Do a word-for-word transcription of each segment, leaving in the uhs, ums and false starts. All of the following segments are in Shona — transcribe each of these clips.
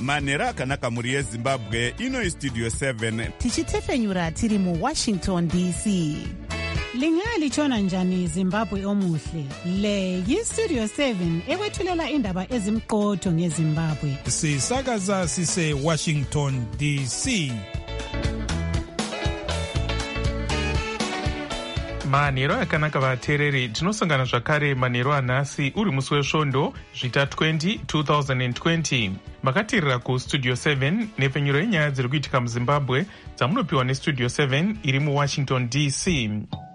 manhero akanaka mhuri yezimbabwe. Ino istudio seven tichitefenyura tiri muwashington D C. Lingalitshona njani Zimbabwe omuhle? Le yistudio seven ekwethulela indaba ezimqotho ngeZimbabwe. Sisakaza sise Washington D C. manhero akanaka vateereri, tinosangana zvakare manhero anhasi uri musi wesvondo zvita twenty twenty twenty. makateerera kustudio seven nepfenyuro yenyaya dziri kuitika muzimbabwe dzamunopiwa nestudio seven iri muwashington D C.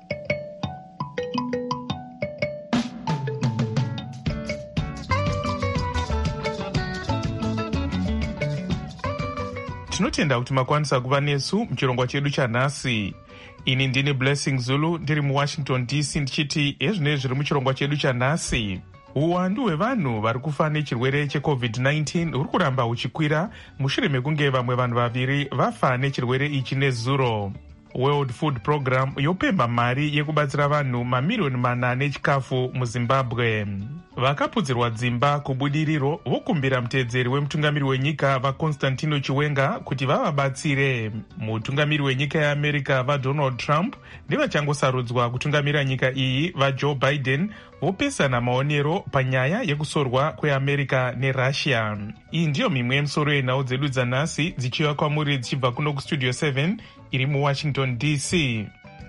tinotenda kuti makwanisa kuva nesu muchirongwa chedu chanhasi. Ini ndini Blessing Zulu ndiri muwashington D C ndichiti ezvine zviri muchirongwa chedu chanhasi. Uwandu hwevanhu vari kufa nechirwere checovid nineteen huri kuramba huchikwira mushure mekunge vamwe vanhu vaviri vafa nechirwere ichi nezuro. World Food Program yopemba mari yekubatsira vanhu mamiriyoni mana nechikafu muZimbabwe. Vakapudzirwa dzimba kubudiriro vokumbira muteedzeri wemutungamiri wenyika vaConstantino Chiwenga kuti vavabatsire. Mutungamiri wenyika yeAmerica vaDonald Trump nevachangosarudzwa kutungamira nyika iyi vaJoe Biden vopesana maonero panyaya yekusorwa kweAmerica neRussia. Iyi ndiyo mimwe yemisoro yenhau dzedu dzanhasi dzichiuya kwamuri dzichibva kuno kustudio seven iri muwashington D C.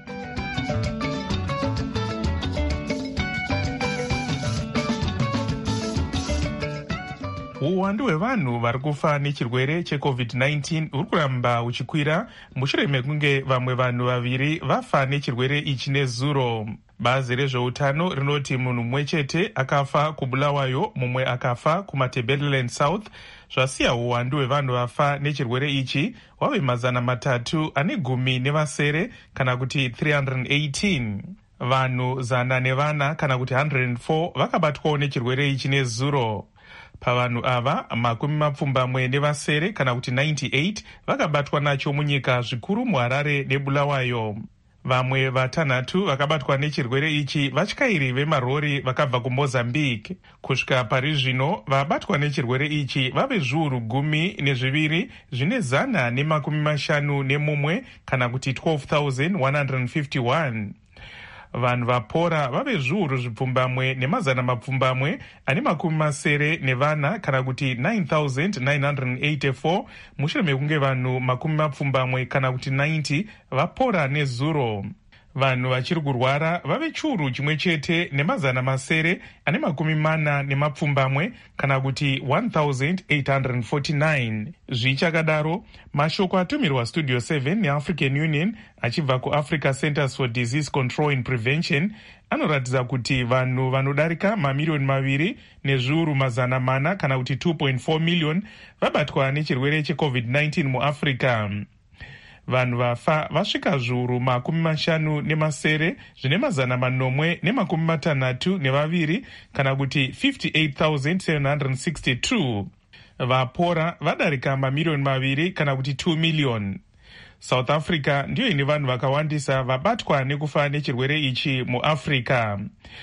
Uwandu hwevanhu vari kufa nechirwere checovid nineteen huri kuramba huchikwira mushure mekunge vamwe vanhu vaviri vafa nechirwere ichi nezuro. Bazi rezveutano rinoti munhu mumwe chete akafa kuBulawayo, mumwe akafa kuMatabeleland South, zvasiya uwandu hwevanhu vafa nechirwere ichi wave mazana matatu ane gumi nevasere kana kuti three hundred eighteen. Vanhu zana nevana kana kuti one hundred four vakabatwawo nechirwere ichi nezuro. Pavanhu ava makumi mapfumbamwe nevasere kana kuti ninety-eight vakabatwa nacho munyika zvikuru muHarare neBulawayo. Vamwe vatanhatu vakabatwa nechirwere ichi vatyairi vemarori vakabva kuMozambique. Kusvika pari zvino vabatwa nechirwere ichi vave zviuru gumi nezviviri zvine zana nemakumi mashanu nemumwe kana kuti twelve thousand one hundred fifty-one. Vanhu vapora vave zviuru zvipfumbamwe nemazana mapfumbamwe ane makumi masere nevana kana kuti nine thousand nine hundred eighty-four mushure mekunge vanhu makumi mapfumbamwe kana kuti ninety vapora nezuro. Vanhu vachiri kurwara vave chiuru chimwe chete nemazana masere ane makumi mana nemapfumbamwe kana kuti one thousand eight hundred forty-nine. Zvichakadaro, mashoko atumirwa studio seven neAfrican Union achibva kuAfrica Centers for Disease Control and Prevention anoratidza kuti vanhu vanodarika mamiriyoni maviri nezviuru mazana mana kana kuti two point four million vabatwa nechirwere checovid nineteen muAfrica. Vanhu vafa vasvika zviuru makumi mashanu nemasere zvine mazana manomwe nemakumi matanhatu nevaviri kana kuti fifty-eight thousand seven hundred sixty-two. Vapora vadarika mamiriyoni maviri kana kuti two million. South Africa ndiyo ine vanhu vakawandisa vabatwa nekufa nechirwere ichi muAfrica.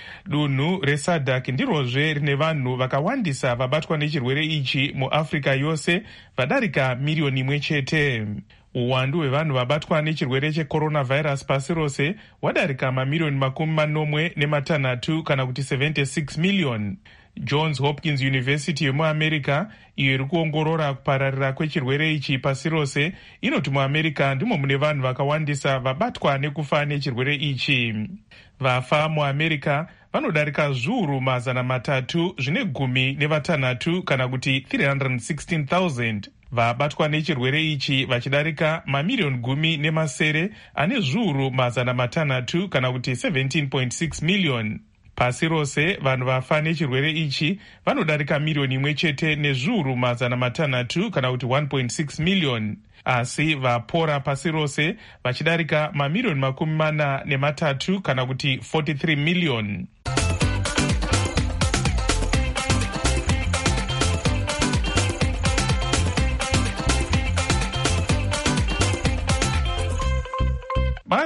Dunhu reSADC ndirozve rine vanhu vakawandisa vabatwa nechirwere ichi muAfrica yose vadarika miriyoni imwe chete. Uwandu hwevanhu vabatwa nechirwere checoronavirus pasi rose wadarika mamiriyoni makumi manomwe nematanhatu kana kuti seventy-six million. Johns Hopkins University yemuAmerica iyo iri kuongorora kupararira kwechirwere ichi pasi rose inoti muAmerica ndimo mune vanhu vakawandisa vabatwa nekufa nechirwere ichi. Vafa muAmerica vanodarika zviuru mazana matatu zvine gumi nevatanhatu kana kuti three hundred sixteen thousand. Vabatwa nechirwere ichi vachidarika mamiriyoni gumi nemasere ane zviuru mazana matanhatu kana kuti seventeen point six million. Pasi rose vanhu vafa nechirwere ichi vanodarika miriyoni imwe chete nezviuru mazana matanhatu kana kuti one point six million. Asi vapora pasi rose vachidarika mamiriyoni makumi mana nematatu kana kuti forty-three million. Bazi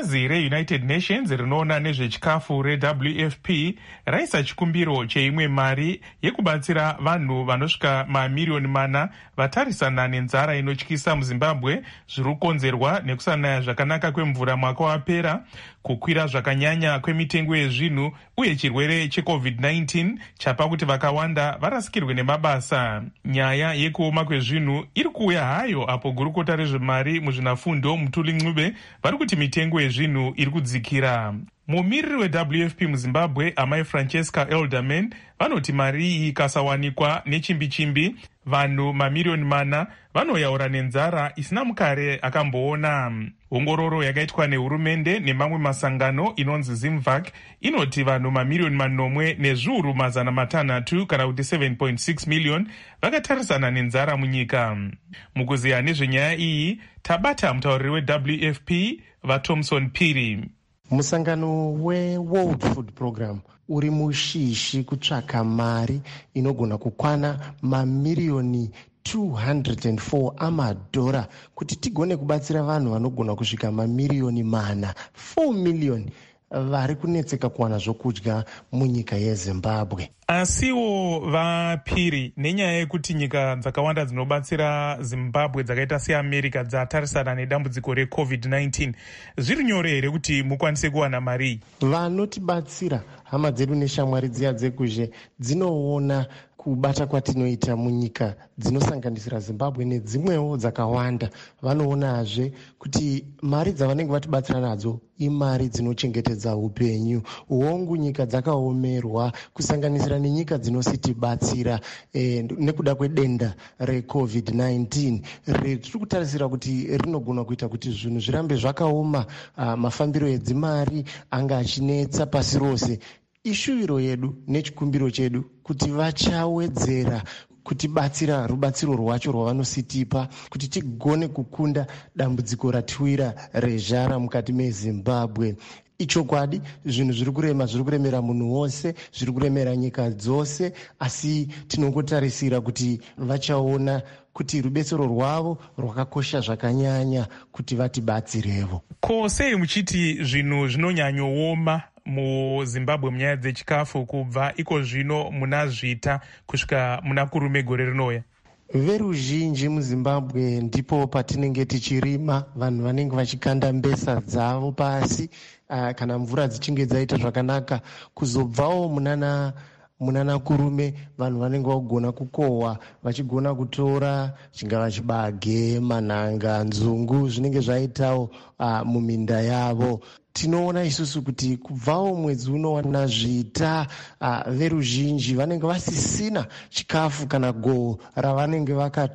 bazi reunited nations rinoona nezvechikafu reW F P raisa chikumbiro cheimwe mari yekubatsira vanhu vanosvika mamiriyoni mana vatarisana nenzara inotyisa muzimbabwe zviri kukonzerwa nekusanaya zvakanaka kwemvura mwaka wapera, kukwira zvakanyanya kwemitengo yezvinhu uye chirwere checovid nineteen chapa kuti vakawanda varasikirwe nemabasa. Nyaya yekuoma kwezvinhu iri kuuya hayo apo gurukota rezvemari muzvinafundo Mutuli Ncube vari kuti mitengo yezvinhu iri kudzikira. Mumiriri weW F P muzimbabwe amai Francesca Elderman vanoti mari iyi ikasawanikwa nechimbi chimbi vanhu mamiriyoni mana vanoyaura nenzara isina mukare akamboona. Ongororo yakaitwa nehurumende nemamwe masangano inonzi Zimvac inoti vanhu mamiriyoni manomwe nezviuru mazana matanhatu kana kuti seven point six million vakatarisana nenzara munyika. Mukuziya nezvenyaya iyi tabata mutauriri weW F P vaThomson Phiri. Musangano weWorld Food Program uri mushishi kutsvaka mari inogona kukwana mamiriyoni two hundred four amadhora kuti tigone kubatsira vanhu vanogona kusvika mamiriyoni mana four million vari kunetseka kuwana zvokudya munyika yeZimbabwe. Asiwo vaPhiri, nenyaya yekuti nyika dzakawanda dzinobatsira Zimbabwe dzakaita seAmerica dzatarisana nedambudziko recovid nineteen, zviri nyore here kuti mukwanise kuwana mari? Vanotibatsira hama dzedu neshamwari dziya dzekuzhe dzinoona kubata kwatinoita munyika dzinosanganisira Zimbabwe nedzimwewo dzakawanda. Vanoonazve kuti mari dzavanenge vatibatsira nadzo imari dzinochengetedza upenyu. Hongu nyika dzakaomerwa kusanganisira nenyika dzinositibatsira eh, nekuda kwedenda recovid nineteen tiri kutarisira kuti rinogona kuita kuti zvinhu zvirambe zvakaoma, uh, mafambiro edzimari anga achinetsa pasi rose. Ishuviro yedu nechikumbiro chedu kuti vachawedzera kutibatsira rubatsiro rwacho rwavanositipa kuti tigone kukunda dambudziko ratiwira rezhara mukati meZimbabwe. Ichokwadi zvinhu zviri kurema, zviri kuremera munhu wose, zviri kuremera nyika dzose, asi tinongotarisira kuti vachaona kuti rubetsero rwavo rwakakosha zvakanyanya kuti vatibatsirevo. Ko sei muchiti zvinhu zvinonyanyooma muZimbabwe munyaya dzechikafu kubva iko zvino munazvita kusvika muna kurume gore rinouya? Veruzhinji muZimbabwe ndipo patinenge tichirima, vanhu vanenge vachikanda mbesa dzavo pasi uh, kana mvura dzichinge dzaita zvakanaka. Kuzobvawo munana munana kurume vanhu vanenge vagona kukohwa vachigona kutora chingava chibage, manhanga, nzungu zvinenge zvaitawo uh, muminda yavo. Tinoona isusu kuti kubvawo mwedzi uno wanazvita uh, veruzhinji vanenge vasisina chikafu kana goho ravanenge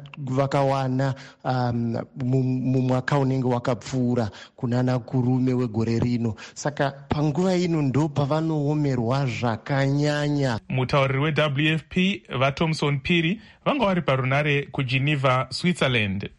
vakawana vaka um, mumwaka unenge wakapfuura kunana kurume wegore rino. Saka panguva ino ndo pavanoomerwa zvakanyanya. Mutauriri weW F P vaThomson Phiri vanga vari parunare kuGeneva, Switzerland.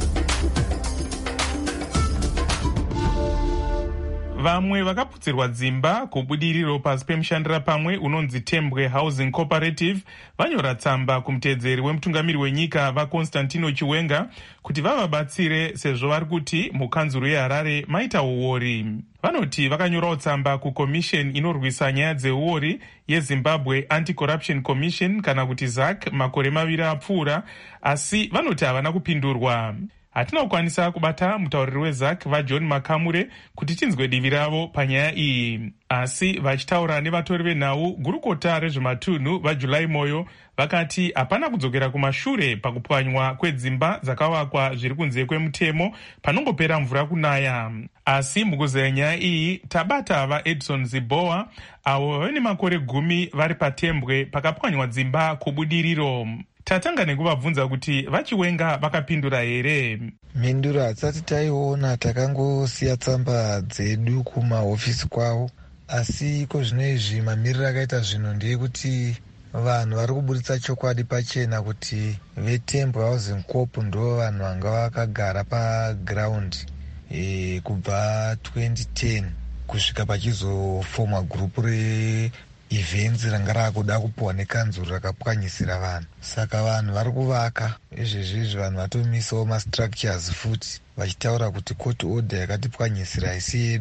Vamwe vakaputsirwa dzimba kubudiriro pasi pemushandira pamwe unonzi Tembwe Housing Cooperative vanyora tsamba kumutedzeri wemutungamiri wenyika vaConstantino Chiwenga kuti vavabatsire sezvo vari kuti mukanzuro yeHarare maita uori. Vanoti vakanyorawo tsamba kuCommission inorwisa nyaya dzeuori yeZimbabwe Anti-Corruption Commission kana kuti Z A C makore maviri apfuura, asi vanoti havana kupindurwa. Hatina kukwanisa kubata mutauriri weZ A C vaJohn Makamure kuti tinzwe divi ravo panyaya iyi, asi vachitaura nevatori venhau gurukota rezvematunhu vaJulai Moyo vakati hapana kudzokera kumashure pakupwanywa kwedzimba dzakavakwa zviri kunze kwemutemo panongopera mvura kunaya. Asi mukuzeya nyaya iyi tabata vaEdson Zibowa avo vave nemakore gumi vari patembwe pakapwanywa dzimba kubudiriro. Tatanga nekuvabvunza kuti vaChiwenga vakapindura here. Mhinduro hatisati taiona, takangosiya tsamba dzedu kumahofisi kwavo, asi ko zvino izvi mamiriro akaita zvinhu ndeyekuti vanhu vari kuburitsa chokwadi pachena kuti veTembwe Housing Corp ndo vanhu vanga vakagara pagiraundi e, kubva twenty ten kusvika pachizofomwa gurupu re events ranga rakuda kupuwa nekanzuro rakapwanyisira vanhu. Saka vanhu vari kuvaka izvezvizvi, vanhu vatomisawo mastructures futi vachitaura kuti court order yakatipwanyisira isi yedu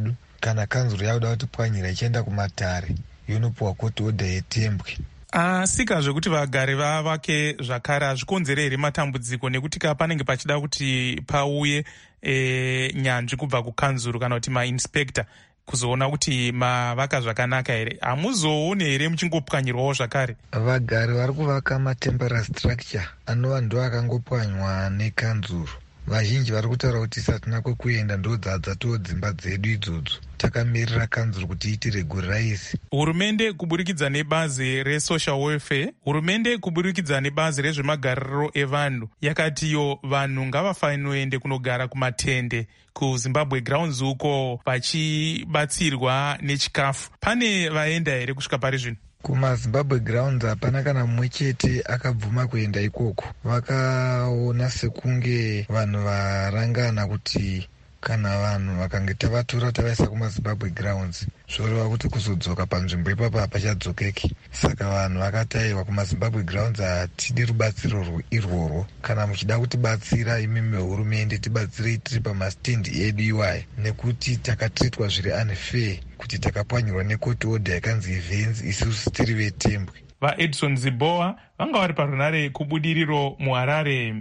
kana kanzuro yakuda kuti pwanyira ichienda kumatare yonopuwa koti odha yetembwe. asika zvekuti vagari vavake zvakare hazvikonzere here matambudziko nekuti ka panenge pachida kuti pauye e, nyanzvi kubva kukanzuro kana kuti mainspector kuzoona kuti mavaka zvakanaka here, hamuzoone here muchingopwanyirwawo zvakare? Vagari vari kuvaka matemporary structure anova ndo akangopwanywa nekanzuro. Vazhinji vari kutaura kuti satina kwekuenda ndo dzadzatowo dzimba dzedu idzodzo, takamirira kanzuro kuti iti regularize. Hurumende kuburikidza nebazi resocial welfare, hurumende kuburikidza nebazi rezvemagariro evanhu yakatiyo vanhu ngavafanire kunogara kumatende kuZimbabwe grounds uko vachibatsirwa nechikafu. Pane vaenda here kusvika pari zvino? KumaZimbabwe grounds hapana kana mumwe chete akabvuma kuenda ikoko. Vakaona sekunge vanhu varangana kuti kana vanhu vakange tavatora tavaisa kumaZimbabwe grounds zvoreva kuti kuzodzoka panzvimbo ipapo hapachadzokeki. Saka vanhu vakataiwa kumaZimbabwe grounds hatidi rubatsiro irworwo. Kana muchida kutibatsira imimi hurumende tibatsirei tiri pamastindi edu iwayo, nekuti takatritwa zviri unfair kuti takapwanyirwa nekoti odha yakanzi events isusu tiri vetembwe. VaEdson Ziboa vanga vari parunare kubudiriro muHarare.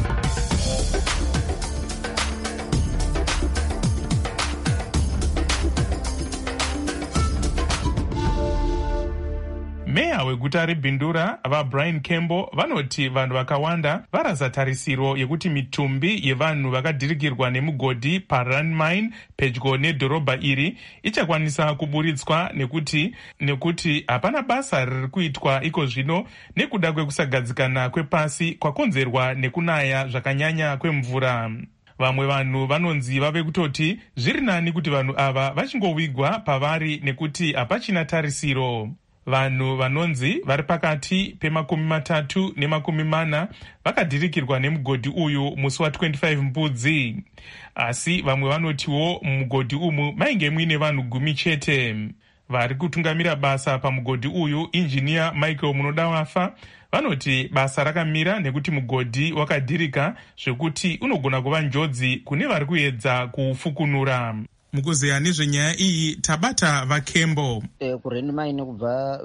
Meya weguta reBindura vaBrian Kembo vanoti vanhu vakawanda varasa tarisiro yekuti mitumbi yevanhu vakadhirikirwa nemugodhi paRun Mine pedyo nedhorobha iri ichakwanisa kuburitswa nekuti nekuti hapana basa riri kuitwa iko zvino nekuda kwekusagadzikana kwepasi kwakonzerwa nekunaya zvakanyanya kwemvura. Vamwe vanhu vanonzi vave kutoti zviri nani kuti vanhu ava vachingovigwa pavari nekuti hapachina tarisiro. Vanhu vanonzi vari pakati pemakumi matatu nemakumi mana vakadhirikirwa nemugodhi uyu musi wa25 Mbudzi. Asi vamwe vanotiwo mugodhi umu mainge muine vanhu gumi chete. Vari kutungamira basa pamugodhi uyu, injiniya Michael Munodawafa, vanoti basa rakamira nekuti mugodhi wakadhirika zvekuti unogona kuva njodzi kune vari kuedza kuufukunura. Mukuzeya nezvenyaya iyi tabata vaKembo. E, kuRun Mine kubva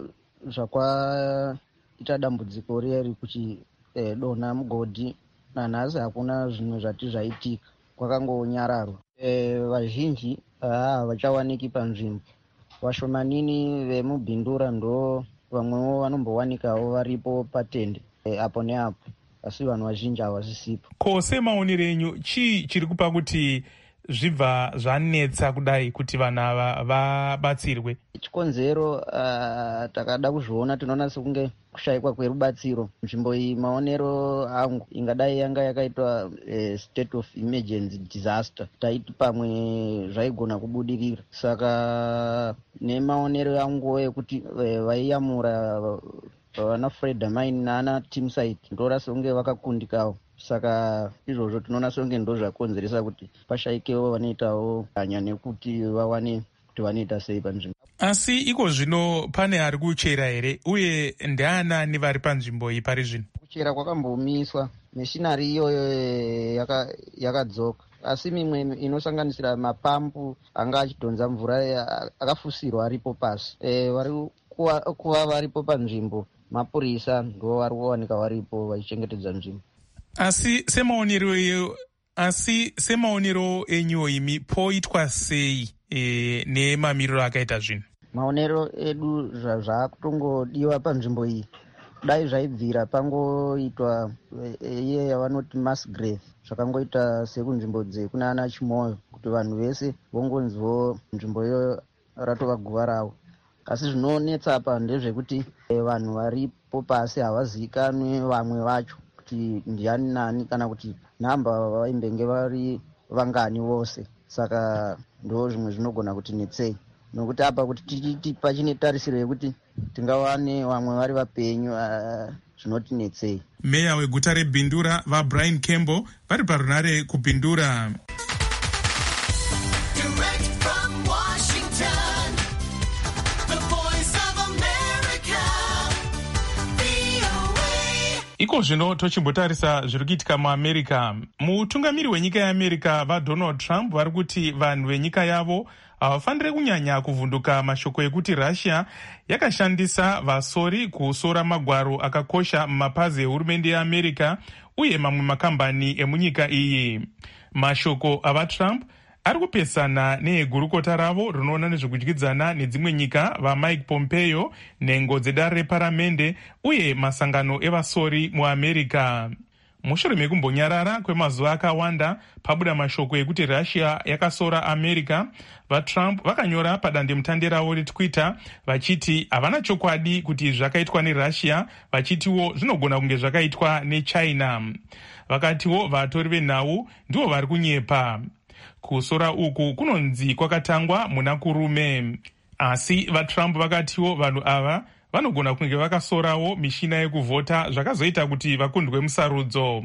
zvakwaita dambudziko riyeri kuti e, dona mugodhi nanhasi hakuna zvinhu zvati zvaitika, kwakangonyararwa. E, vazhinji havachawaniki panzvimbo. Vashomanini vemuBindura ndo vamwewo vanombowanikawo varipo patende e, apo neapo, asi vanhu vazhinji havasisipo. Ko semaonero enyu chii chiri kupa kuti zvibva zvanetsa kudai kuti vanhu ava vabatsirwe? Chikonzero uh, takada kuzviona tinoona sekunge kushayikwa kwerubatsiro. Nzvimbo iyi maonero angu ingadai yanga yakaitwa uh, state of emergency disaster, taiti pamwe zvaigona kubudirira. Saka nemaonero angu ekuti uh, vaiyamura vana Freda Mine nana Teamside ndora sekunge vakakundikawo. Saka izvozvo tinoona songe ndo zvakonzeresa kuti pashayikewo vanoitawo hanya nekuti vawane kuti vanoita sei panzvimbo. Asi iko zvino pane ari kuchera here, uye ndeanani vari panzvimbo iyi pari zvino? Kuchera kwakambomiswa, meshinari iyoyo yakadzoka, asi mimwe inosanganisira mapampu anga achidhonza mvura akafusirwa aripo pasi. E, vari kuva varipo panzvimbo, mapurisa ndo vari kuwanika varipo vachichengetedza nzvimbo. Asi semaonero eyo asi semaonero enyu imi poitwa sei e, nemamiriro akaita zvino? Maonero edu zvakutongodiwa panzvimbo iyi dai zvaibvira pangoitwa iye yavanoti mass grave, zvakangoita sekunzvimbo dzekuna ana Chimoyo, kuti vanhu vese vongonziwo nzvimbo iyo ratova guva ravo. Asi zvinonetsa apa ndezvekuti e, vanhu varipo pasi havazikanwi vamwe vacho kuti ndiani nani kana kuti namba vaimbenge vari vangani vose. Saka ndo zvimwe zvinogona kuti netsei, nokuti apa kuti tichiti pachine tarisiro yekuti tingawane vamwe vari vapenyu uh, zvinoti netsei. Meya weguta reBindura vaBrian Kembo vari parunare kuBindura. Iko zvino tochimbotarisa zviri kuitika muAmerica. Mutungamiri wenyika yeAmerica vaDonald Trump vari kuti vanhu venyika yavo havafaniri kunyanya kuvhunduka mashoko ekuti Russia yakashandisa vasori kusora magwaro akakosha mumapazi ehurumende yeAmerica uye mamwe makambani emunyika iyi. Mashoko avaTrump ari kupesana neegurukota ravo rinoona nezvekudyidzana nedzimwe nyika vaMike Pompeo, nhengo dzedare reparamende uye masangano evasori muAmerica. Mushure mekumbonyarara kwemazuva akawanda pabuda mashoko ekuti Russia yakasora America, vaTrump vakanyora padandemutande ravo reTwitter vachiti havana chokwadi kuti zvakaitwa neRussia, vachitiwo zvinogona kunge zvakaitwa neChina. Vakatiwo vatori venhau ndivo vari kunyepa. Kusora uku kunonzi kwakatangwa muna kurume. Asi vaTrump vakatiwo vanhu ava vanogona kunge vakasorawo mishina yekuvhota zvakazoita kuti vakundwe musarudzo.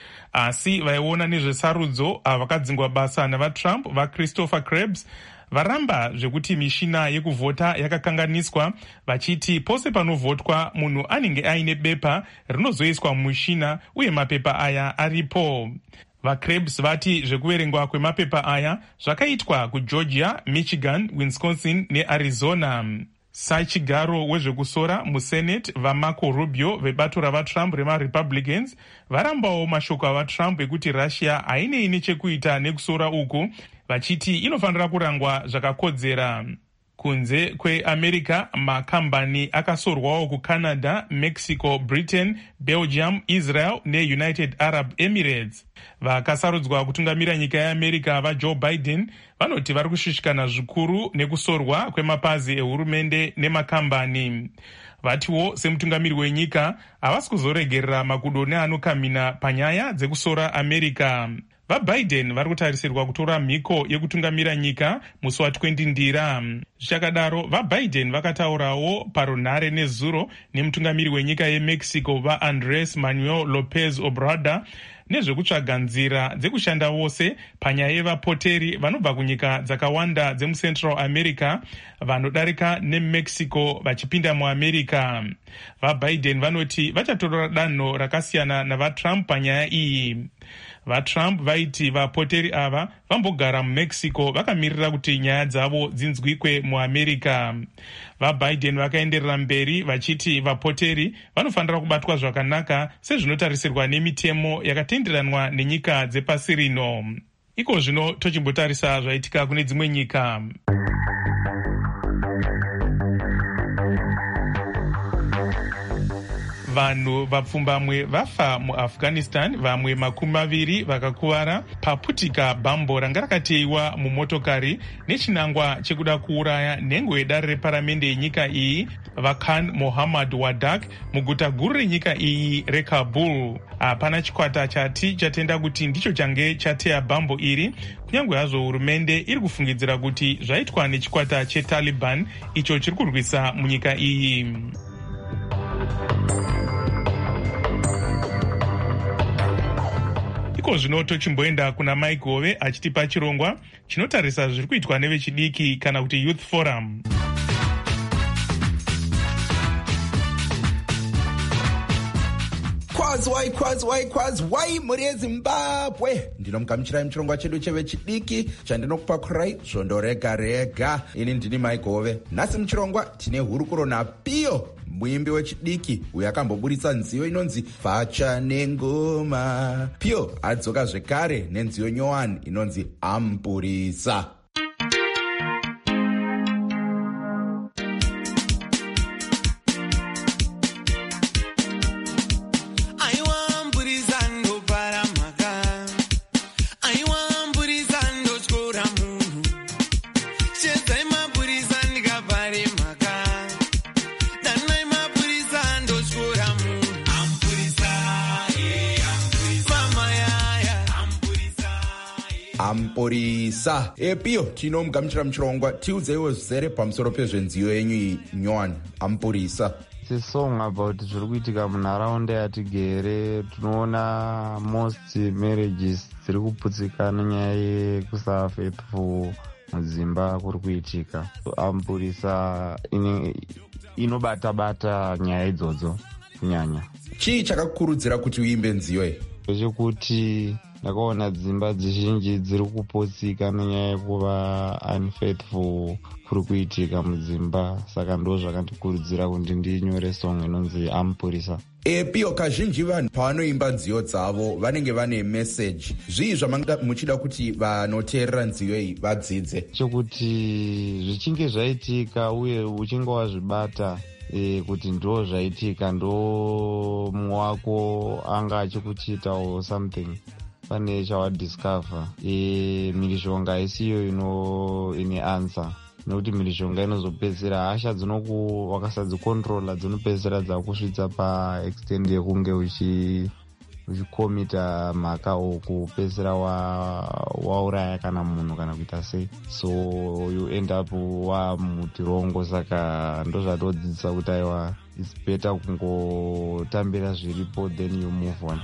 Asi vaiona nezvesarudzo ava vakadzingwa basa navaTrump vaChristopher Krebs varamba zvekuti mishina yekuvhota yakakanganiswa, vachiti pose panovhotwa munhu anenge aine bepa rinozoiswa mumushina uye mapepa aya aripo. VaKrebs vati zvekuverengwa kwemapepa aya zvakaitwa kuGeorgia, Michigan, Wisconsin neArizona. Sachigaro wezvekusora muSenate vaMarco Rubio vebato ravaTrump remaRepublicans varambawo mashoko avaTrump ekuti Russia hainei nechekuita nekusora uku, vachiti inofanira kurangwa zvakakodzera. Kunze kweAmerica, makambani akasorwawo kuCanada, Mexico, Britain, Belgium, Israel neUnited Arab Emirates. Vakasarudzwa kutungamira nyika yeAmerica vaJoe Biden vanoti vari kushushikana zvikuru nekusorwa kwemapazi ehurumende nemakambani. Vatiwo semutungamiri wenyika havasi kuzoregerera makudo neanokamina panyaya dzekusora America. VaBiden vari kutarisirwa kutora mhiko yekutungamira nyika musi wa20 ndira. Zvichakadaro, vaBiden vakataurawo parunhare nezuro nemutungamiri wenyika yeMexico vaAndres Manuel Lopez Obrador nezvekutsvaga nzira dzekushanda wose panyaya yevapoteri vanobva kunyika dzakawanda dzemuCentral America vanodarika neMexico vachipinda muAmerica. VaBiden vanoti vachatora danho rakasiyana navaTrump panyaya iyi. VaTrump vaiti vapoteri ava vambogara muMexico vakamirira kuti nyaya dzavo dzinzwikwe muAmerica. VaBiden vakaenderera mberi vachiti vapoteri vanofanira kubatwa zvakanaka sezvinotarisirwa nemitemo yakatenderanwa nenyika dzepasi rino. Iko zvino tochimbotarisa zvaitika kune dzimwe nyika. Vanhu vapfumbamwe vafa muAfghanistan, vamwe makumi maviri vakakuvara paputika bhambo ranga rakateiwa mumotokari nechinangwa chekuda kuuraya nhengo yedare reparamende yenyika iyi vaKhan Mohammad Wadak muguta guru renyika iyi reKabul. Hapana chikwata chati chatenda kuti ndicho change chateya bhambo iri, kunyange hazvo hurumende iri kufungidzira kuti zvaitwa nechikwata cheTaliban icho chiri kurwisa munyika iyi. Iko zvino tochimboenda kuna Mike Hove achitipa chirongwa chinotarisa zviri kuitwa nevechidiki kana kuti Youth Forum. Kwazwai kwazwai kwazwai muri yeZimbabwe, ndinomugamuchirai muchirongwa chedu chevechidiki chandinokupakurai zvondorega rega. Ini ndini Mike Hove. Nhasi muchirongwa tine hurukuro naPiyo, muimbi wechidiki uyo akamboburitsa nziyo inonzi Vacha Nengoma. Piyo adzoka zvekare nenziyo nyowani inonzi Ampurisa. Ampurisa. Epiyo tinomugamuchira muchirongwa, tiudzeiwo zvizere pamusoro pezvenziyo yenyu iyi nyowani Ampurisa. It's a song about zviri kuitika munharaunda yatigere. Tinoona most marriages dziri kuputsika nenyaya yekusa faithful mudzimba kuri kuitika. Ampurisa inobata bata nyaya idzodzo kunyanya. Chii chakakurudzira kuti uimbe nziyo iyi? Chekuti ndakaona dzimba dzizhinji dziri kuputsika nenyaya yekuva unfaithful kuri kuitika mudzimba. Saka ndo zvakandikurudzira kuti ndinyore song inonzi Ampurisa. E, Pio, kazhinji vanhu pavanoimba nziyo dzavo vanenge vane meseji. Zvii zvamanga muchida kuti vanoteerera nziyo iyi vadzidze? Chokuti zvichinge zvaitika uye uchinge wazvibata e, kuti ndo zvaitika, ndo mumwe wako anga achikuchita or something, pane chawadiscover. E, mhirishonga isiyo ino ine answer. Nokuti mhirishonga inozopedzera hasha dzinoku wakasadzikontrola dzinopedzera dzakusvitsa paextend yekunge uchi uchikomita mhaka okupedzera wauraya kana munhu kana kuita sei. So you end up wamutirongo. Saka ndo zvatodzidzisa kuti aiwa it's better kungotambira zviripo then you move on.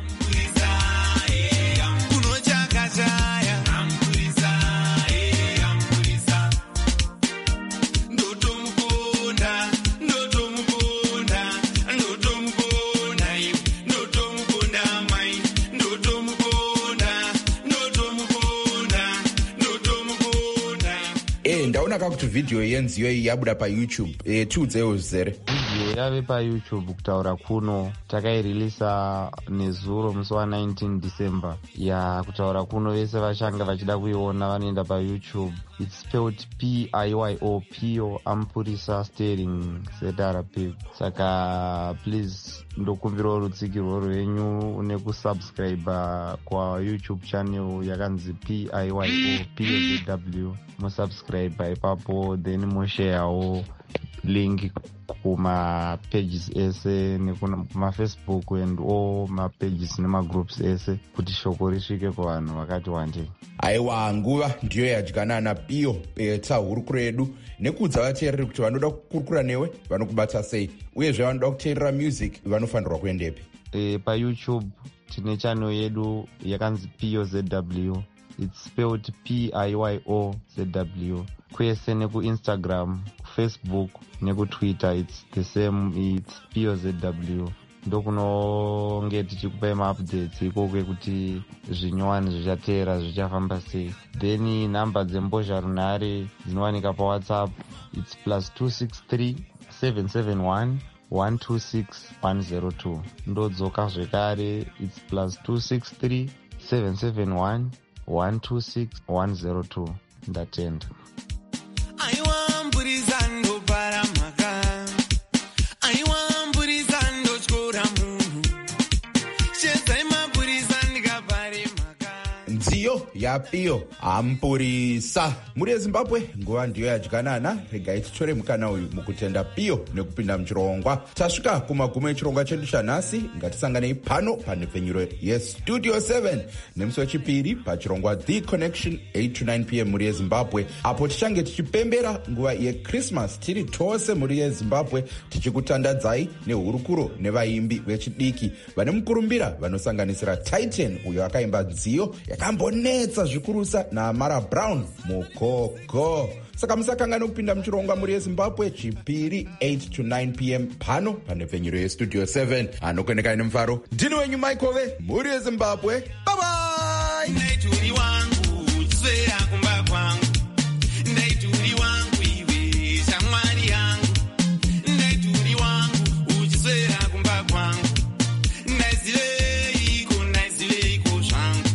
Ndaona kuti video yenziyo iyi yabuda paYouTube. E, tiudzewo zere. Video yave paYouTube kutaura kuno. Takaireleasa nezuro musi wa nineteen December. Ya kutaura kuno vese vachanga vachida kuiona vanoenda paYouTube. It's spelled P I Y O, Pio Ampurisa Steering Z R P. Saka please ndokumbirawo rutsigirwo rwenyu nekusubscribe kwa YouTube channel yakanzi P I Y O Pio Z W. Musubscribe ipapo then musharewo link kuma pages ese nekuma Facebook and all ma pages nema groups ese kuti shoko risvike kuvanhu vakati wandei. Aiwa, nguva ndiyo yadyana naPio. E, tsahurukuro yedu nekudza vateereri kuti vanoda kukurukura newe vanokubata sei, uyezve vanoda kuteerera music vanofanirwa kuendepi? E, paYouTube tine channel yedu yakanzi Pio Z W. It's spelled P I Y O Z W. Kwese nekuInstagram, Facebook nekuTwitter it's the same, it's Pio Z W. Ndokunonge tichikupai maupdates ikoko kuti zvinyowani zvichateera zvichafamba sei. Then namba dzembozha runhare dzinowanika paWhatsApp it's plus two six three seven seven one one two six one zero two. Ndodzoka zvekare it's plus two six three seven seven one one two six one zero two. Ndatenda. Nziyo yaPio Ampurisa. Muri yeZimbabwe nguva ndiyo yadyanana. Regai titore mukana uyu mukutenda Pio nekupinda muchirongwa. Tasvika kumagumo echirongwa chedu chanhasi. Ngatisanganei pano panhepfenyuro yeStudio seven nemusi wechipiri pachirongwa The Connection eight to nine p m muri yeZimbabwe, apo tichange tichipembera nguva yeChristmas tiri tose muri yeZimbabwe, tichikutandadzai nehurukuro nevaimbi vechidiki vane mukurumbira vanosanganisira Titan uyo akaimba nziyo yakambonetsa zvikurusa naMara Brown mukoko. Saka musakangana kupinda muchirongwa muri yeZimbabwe chipiri eight to nine p m pano panhepfenyuro yeStudio seven. Anokuendekai nemufaro ndini wenyu Maikove muri yeZimbabwe. Bye bye. Ndaituri wangu chiswera kumba kwangu, ndaituri wangu iwe shamwari yangu, ndaituri wangu uchiswera kumba kwangu, ndaiziveiko ndaiziveiko zvangu,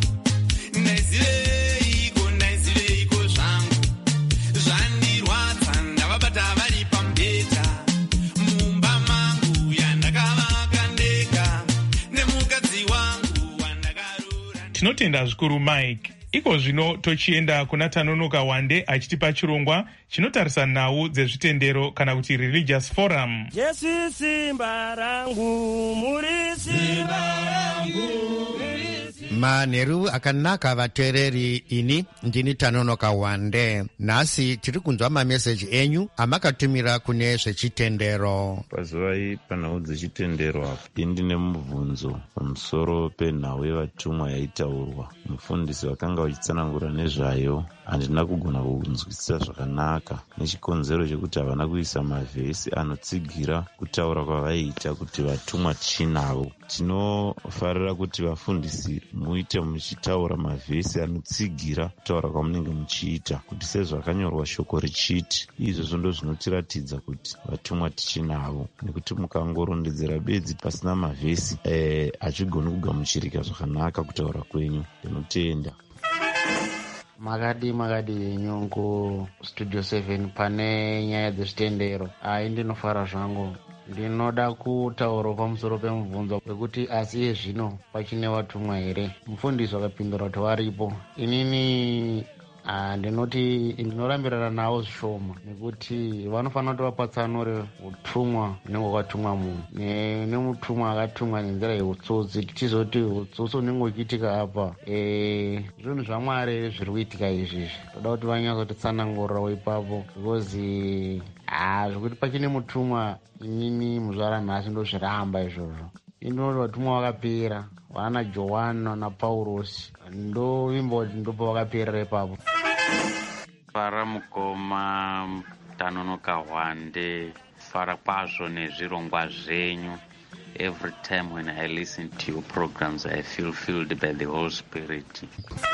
ndaiziveiko ndaiziveiko zvangu, zvandirwadza ndavabata vari pambeta mumba mangu yandakavaka ndega nemukadzi wangu wandakarura. Tinotenda zvikuru Mike. Iko zvino tochienda kuna Tanonoka Wande achitipa chirongwa chinotarisa nhau dzezvitendero kana kuti religious forum. Jesu simba rangu, muri simba rangu. Manheru akanaka vateereri, ini ndini Tanonoka Wande. Nhasi tiri kunzwa mameseji enyu amakatumira kune zvechitendero. Pazuva iyi panhau dzechitendero apo ndine mubvunzo pamusoro penhau yevatumwa yaitaurwa. Mufundisi wakanga uchitsanangura nezvayo handina kugona kunzwisisa zvakanaka nechikonzero chekuti havana kuisa mavhesi anotsigira kutaura kwavaiita kuti vatumwa tichinavo tinofarira kuti vafundisi muite muchitaura mavhesi anotsigira kutaura kwamunenge muchiita, kuti sezvakanyorwa shoko richiti. Izvozvo ndo zvinotiratidza kuti vatumwa tichinavo, nekuti mukangorondedzera bedzi pasina mavhesi eh, hachigoni kugamuchirika zvakanaka kutaura kwenyu. Ndinotenda. Makadi makadi nyongo Studio seven pane nyaya dzechitendero. Ai ndinofara zvangu. Ndinoda kutaura pamusoro pemubvunzo wekuti asi iye zvino pachine vatumwa here. Mufundisi wakapindura kuti varipo. Inini Ah, ndinoti ndinorambirana nawo zvishoma nekuti vanofanira kuti vapatsanure utumwa unenge wakatumwa munhu nemutumwa akatumwa nenzira yehutsotsi, tichizoti hutsotsi unenge uchiitika apa e, zvinhu zvamwari zviri kuitika izvizvi. Toda kuti vanyatsotitsanangurirawo ipapo because ah, zvekuti pachine mutumwa, inini muzvara nhasi ndozviramba izvozvo. Indinoti vatumwa vakapera, vana Johana naPaurosi ndovimba kuti ndopa vakaperera ipapo. Fara Mukoma, Tanonoka Hwande, fara kwazvo nezvirongwa zvenyu. Every time when I listen to your programs I feel filled by the Holy Spirit.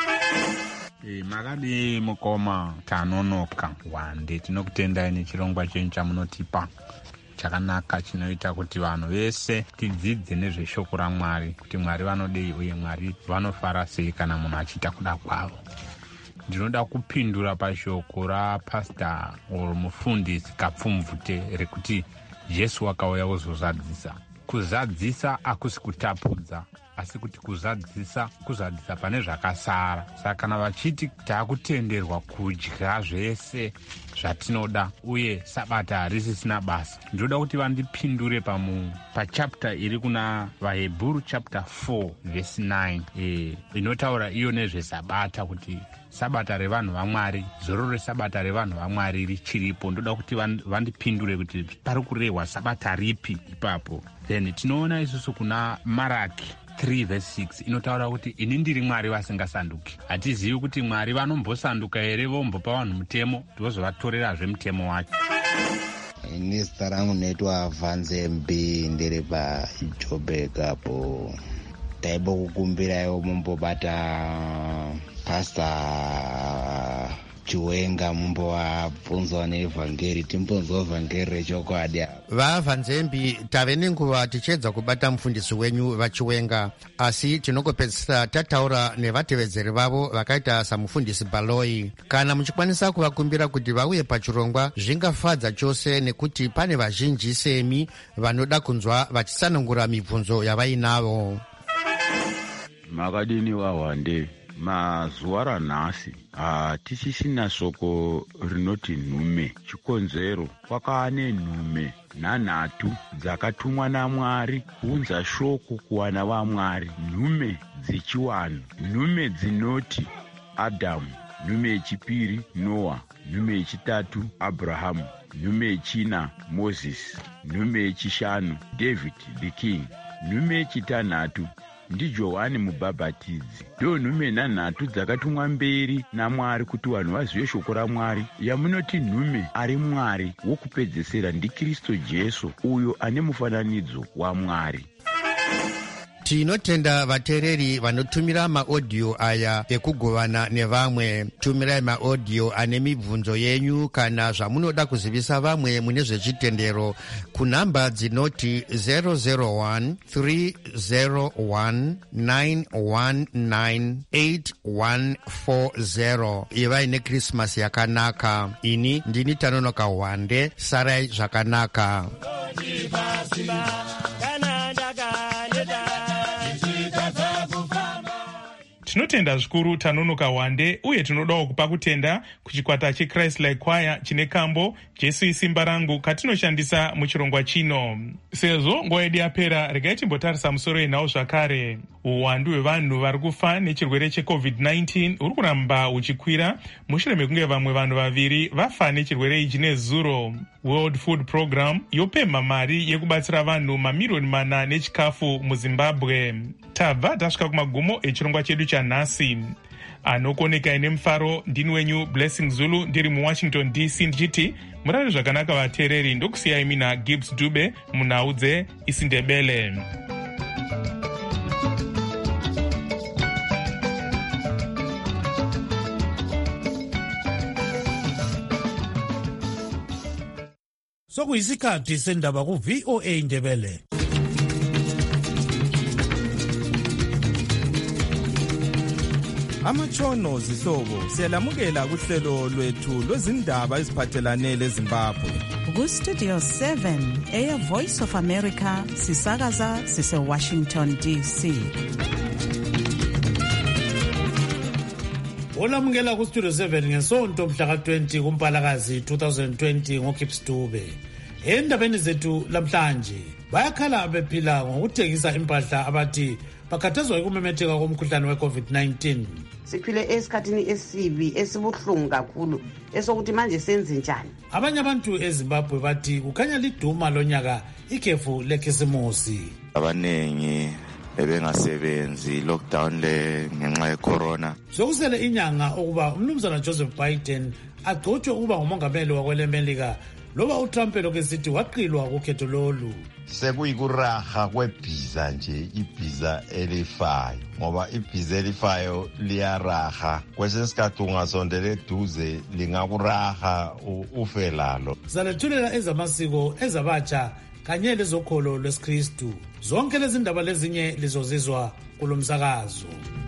E, makadi Mukoma, Tanonoka Hwande, tinokutendai nechirongwa chenyu chamunotipa chakanaka chinoita kuti vanhu vese tidzidze nezveshoko raMwari, kuti Mwari vanodei uye Mwari vanofara sei kana munhu achiita kuda kwavo. Ndinoda kupindura pashoko rapastor or mufundisi Kapfumvute rekuti Jesu wakauya kuzozadzisa. Kuzadzisa akusi kutapudza, asi kuti kuzadzisa, kuzadzisa pane zvakasara. Saka kana vachiti taakutenderwa kudya zvese zvatinoda uye sabata harisisina basa, ndinoda kuti vandipindure pamu pachapter iri kuna vaHebheru chapter four verse nine e, inotaura iyo nezvesabata, kuti sabata revanhu vaMwari, zoro resabata revanhu vaMwari richiripo. Ndoda kuti vandipindure kuti pari kurehwa sabata ripi ipapo. Then tinoona isusu kuna Maraki three verse six inotaura kuti ini ndiri Mwari vasingasanduki. Hatizivi kuti Mwari vanombosanduka here vombopa vanhu mutemo tivozovatorerazve mutemo wacho. Ini zita rangu naitwa Vanzembi, ndiri paJoburg apo. Taibo kukumbirayo mumbobata Pastor Chiwenga mumbovabvunzwa neevhangeri, timbonzwa vhangeri rechokwadi. vavanzembi tave nenguva tichiedza kubata mufundisi wenyu vaChiwenga, asi tinongopedzisira tataura nevatevedzeri vavo vakaita samufundisi Baloi. Kana muchikwanisa kuvakumbira kuti vauye pachirongwa zvingafadza chose, nekuti pane vazhinji semi vanoda kunzwa vachitsanangura mibvunzo yavainavo. Makadini waHwande, mazuva ranhasi hatisisina shoko rinoti nhume. Chikonzero kwakava nenhume nhanhatu dzakatumwa naMwari kuunza shoko kuvana vaMwari. Nhume dzechiwanhu, nhume dzinoti Adhamu, nhume yechipiri Noa, nhume yechitatu Abrahamu, nhume yechina Moses, nhume yechishanu David the king, nhume yechitanhatu ndiJohani mubhabhatidzi. Ndo nhume nhanhatu dzakatumwa mberi naMwari kuti vanhu vazive shoko raMwari. Yamunoti nhume ari Mwari wokupedzesera ndiKristu Jesu, uyo ane mufananidzo waMwari. Tinotenda vateereri vanotumira maaudio aya ekugovana nevamwe. Tumirai maaudio ane mibvunzo yenyu kana zvamunoda kuzivisa vamwe mune zvechitendero kunhamba dzinoti zero zero one three zero one nine one nine eight one four zero. Ivai neKrismasi yakanaka. Ini ndini Tanonoka Hwande. Sarai zvakanaka. Tinotenda zvikuru Tanonoka Hwande, uye tinodawo kupa kutenda kuchikwata cheChrist Like Choir chine kambo Jesu isimba rangu katinoshandisa muchirongwa chino. Sezvo nguva yedu yapera, regai timbotarisa musoro yenhau zvakare. Uwandu hwevanhu vari kufa nechirwere checovid nineteen huri kuramba huchikwira mushure mekunge vamwe vanhu vaviri vafa nechirwere ichi nezuro. World Food Program yopemha mari yekubatsira vanhu mamiriyoni mana nechikafu muZimbabwe. Tabva tasvika kumagumo echirongwa chedu chanhasi. Anokoneka nemufaro ndini wenyu Blessing Zulu, ndiri muWashington D C ndichiti murare zvakanaka vateereri. Ndokusiyai mina Gibbs Dube munhau dzeIsindebele. sokuyisikhathi sendaba ku-V O A Ndebele. Amatshono zihlobo siyalamukela kuhlelo lwethu lwezindaba eziphathelane leZimbabwe. Ku-Studio seven, Air Voice of America, sisakaza sise-Washington D C. Olamukela ku-Studio seven ngesonto mhla ka-twenty kuMpalakazi twenty twenty ngoKips Dube. Endabeni zethu lamhlanje bayakhala bephila ngokuthengisa impahla abathi bakhathazwa ukumemetheka komkhuhlane we-COVID nineteen. Siphile esikhathini esibi esibuhlungu kakhulu esokuthi manje senze njani. Abanye abantu eZimbabwe bathi kukhanya liduma lonyaka ikhefu lekhisimusi. Abanengi ebengasebenzi lockdown le ngenxa yecorona. Sokusele inyanga ukuba umnumzana Joseph Biden agcotshwe ukuba ngumongameli wakwelemelika loba uTrump lokesithi waqilwa kukhetho lolu. Sekuyikuraha kwebhiza nje ibhiza elifayo ngoba ibhiza elifayo liyaraha kwesinye isikhathi ungasondela eduze lingakuraha ufe lalo. Zalethulela ezamasiko ezabatsha kanye lezokholo lwesikristu. Zonke lezi ndaba lezinye lizozizwa kulo msakazo.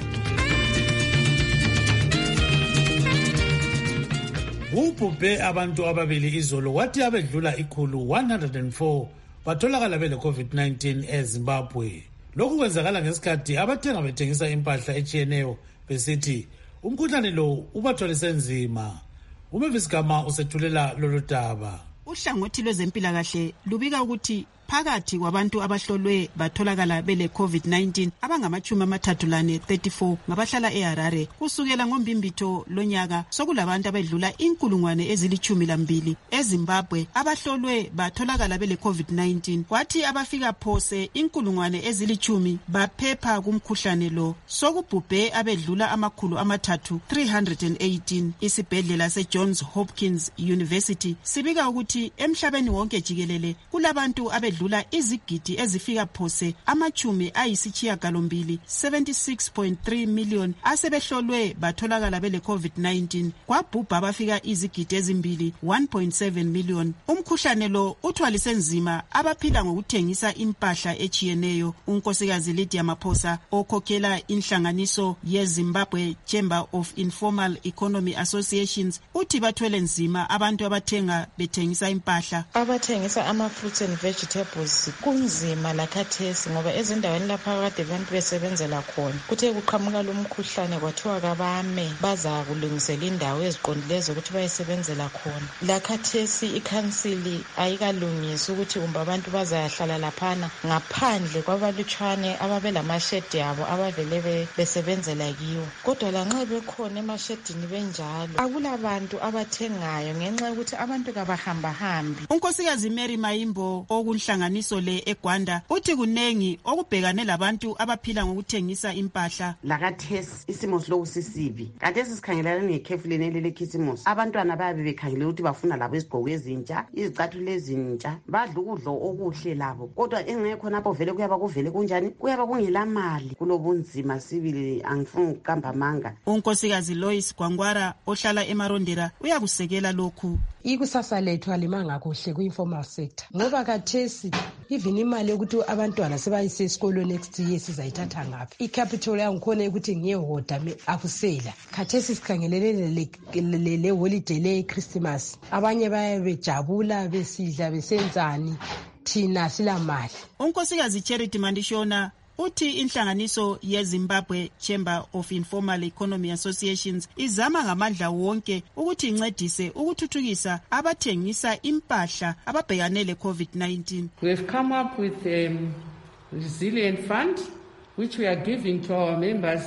Ubhubhe abantu ababili izolo wathi abedlula ikhulu one hundred four batholakala bele COVID nineteen eZimbabwe. Lokhu kwenzakala ngesikhathi abathenga bethengisa impahla etshiyeneyo besithi umkhuhlane lo ubathwalise nzima. Umavis Gama usethulela lolu daba. Uhlangothi lwezempilakahle lubika ukuthi phakathi kwabantu abahlolwe batholakala bele COVID nineteen abangamachumi amathathu lane thirty-four ngabahlala eHarare kusukela ngombimbitho lonyaka sokulabantu abedlula inkulungwane ezilichumi lambili eZimbabwe abahlolwe batholakala bele COVID nineteen kwathi abafika phose inkulungwane ezilichumi baphepha kumkhuhlane lo sokubhubhe abedlula amakhulu amathathu three hundred eighteen. Isibhedlela seJohns Hopkins University sibika ukuthi emhlabeni wonke jikelele kulabantu abedlula dlula izigidi ezifika phose amachumi ayisishiyagalombili seventy-six point three million asebehlolwe batholakala bele COVID nineteen kwabhubha abafika izigidi ezimbili one point seven million. Umkhuhlane lo uthwalise nzima abaphila ngokuthengisa impahla echiyeneyo. Unkosikazi Lydia Maphosa okhokhela inhlanganiso yeZimbabwe Chamber of Informal Economy Associations uthi bathwele nzima abantu abathenga bethengisa impahla. Abathengisa ama fruits and vegetables kunzima lakhathesi ngoba ezindaweni lapha kade abantu besebenzela khona kuthe kuqhamuka lo mkhuhlane kwathiwa kabame baza kulungisela indawo eziqondilezo ukuthi bayesebenzela khona. Lakhathesi ikhansili ayikalungisi ukuthi umba abantu bazahlala laphana ngaphandle kwabalutshwane ababelamashedi yabo abavele besebenzela kiwo. Kodwa lanxa bekhona emashedini benjalo akulabantu abathengayo ngenxa yokuthi abantu kabahamba hambi. Unkosikazi Mary Mayimbo okunhlanganiso le eGwanda uthi kunengi okubhekane labantu abaphila ngokuthengisa impahla. Lakathesi isimo siloku sisibi. Kathesi sikhangelana nekhefu lenele lekhisimusi. Abantwana bayabe bekhangele ukuthi bafuna labo izigqoko ezintsha, izicathulo ezintsha, badla ukudla okuhle labo. Kodwa engekho napho vele kuyaba kuvele kunjani? Kuyaba kungela mali. Kulobunzima sibili angifuni ukukamba manga. Unkosikazi Lois Gwangwara ohlala eMarondera uyakusekela lokhu. Ikusasa lethu alimanga kuhle ku-informal sector ngoba kathesi even imali yokuthi abantwana sebayise esikolo next year sizayithatha ngaphi. I-capital yangikhona ukuthi ngiyehoda akusela. Kathesi sikhangelele le holiday le Christmas. Abanye baye bejabula besidla besenzani thina sila mali. Unkosikazi Charity Mandishona uthi inhlanganiso yeZimbabwe Chamber of Informal Economy Associations izama ngamandla wonke ukuthi incedise ukuthuthukisa abathengisa impahla ababhekane le COVID nineteen. We have come up with a resilient fund which we are giving to our members.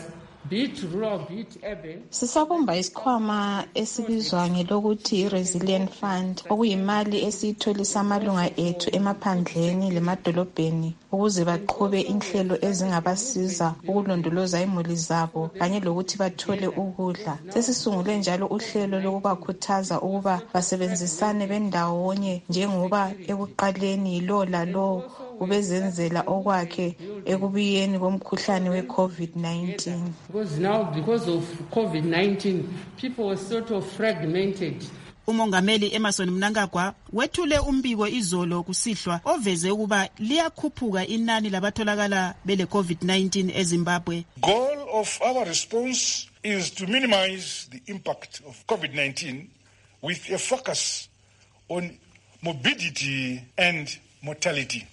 Sisabumba isikhwama esibizwa ngelokuthi Resilient Fund okuyimali esiyitholisa amalunga ethu emaphandleni lemadolobheni ukuze baqhube inhlelo ezingabasiza ukulondoloza imuli zabo kanye lokuthi bathole ukudla. Sesisungule njalo uhlelo lokubakhuthaza ukuba basebenzisane bendawonye njengoba ekuqaleni lo lalo ubezenzela okwakhe ekubiyeni komkhuhlane we-COVID nineteen. Because now, because of COVID nineteen, people were sort of fragmented. Umongameli Emerson Mnangagwa wethule umbiko izolo kusihlwa oveze ukuba liyakhuphuka inani labatholakala bele COVID nineteen eZimbabwe. Goal of our response is to minimize the impact of COVID nineteen with a focus on morbidity and mortality.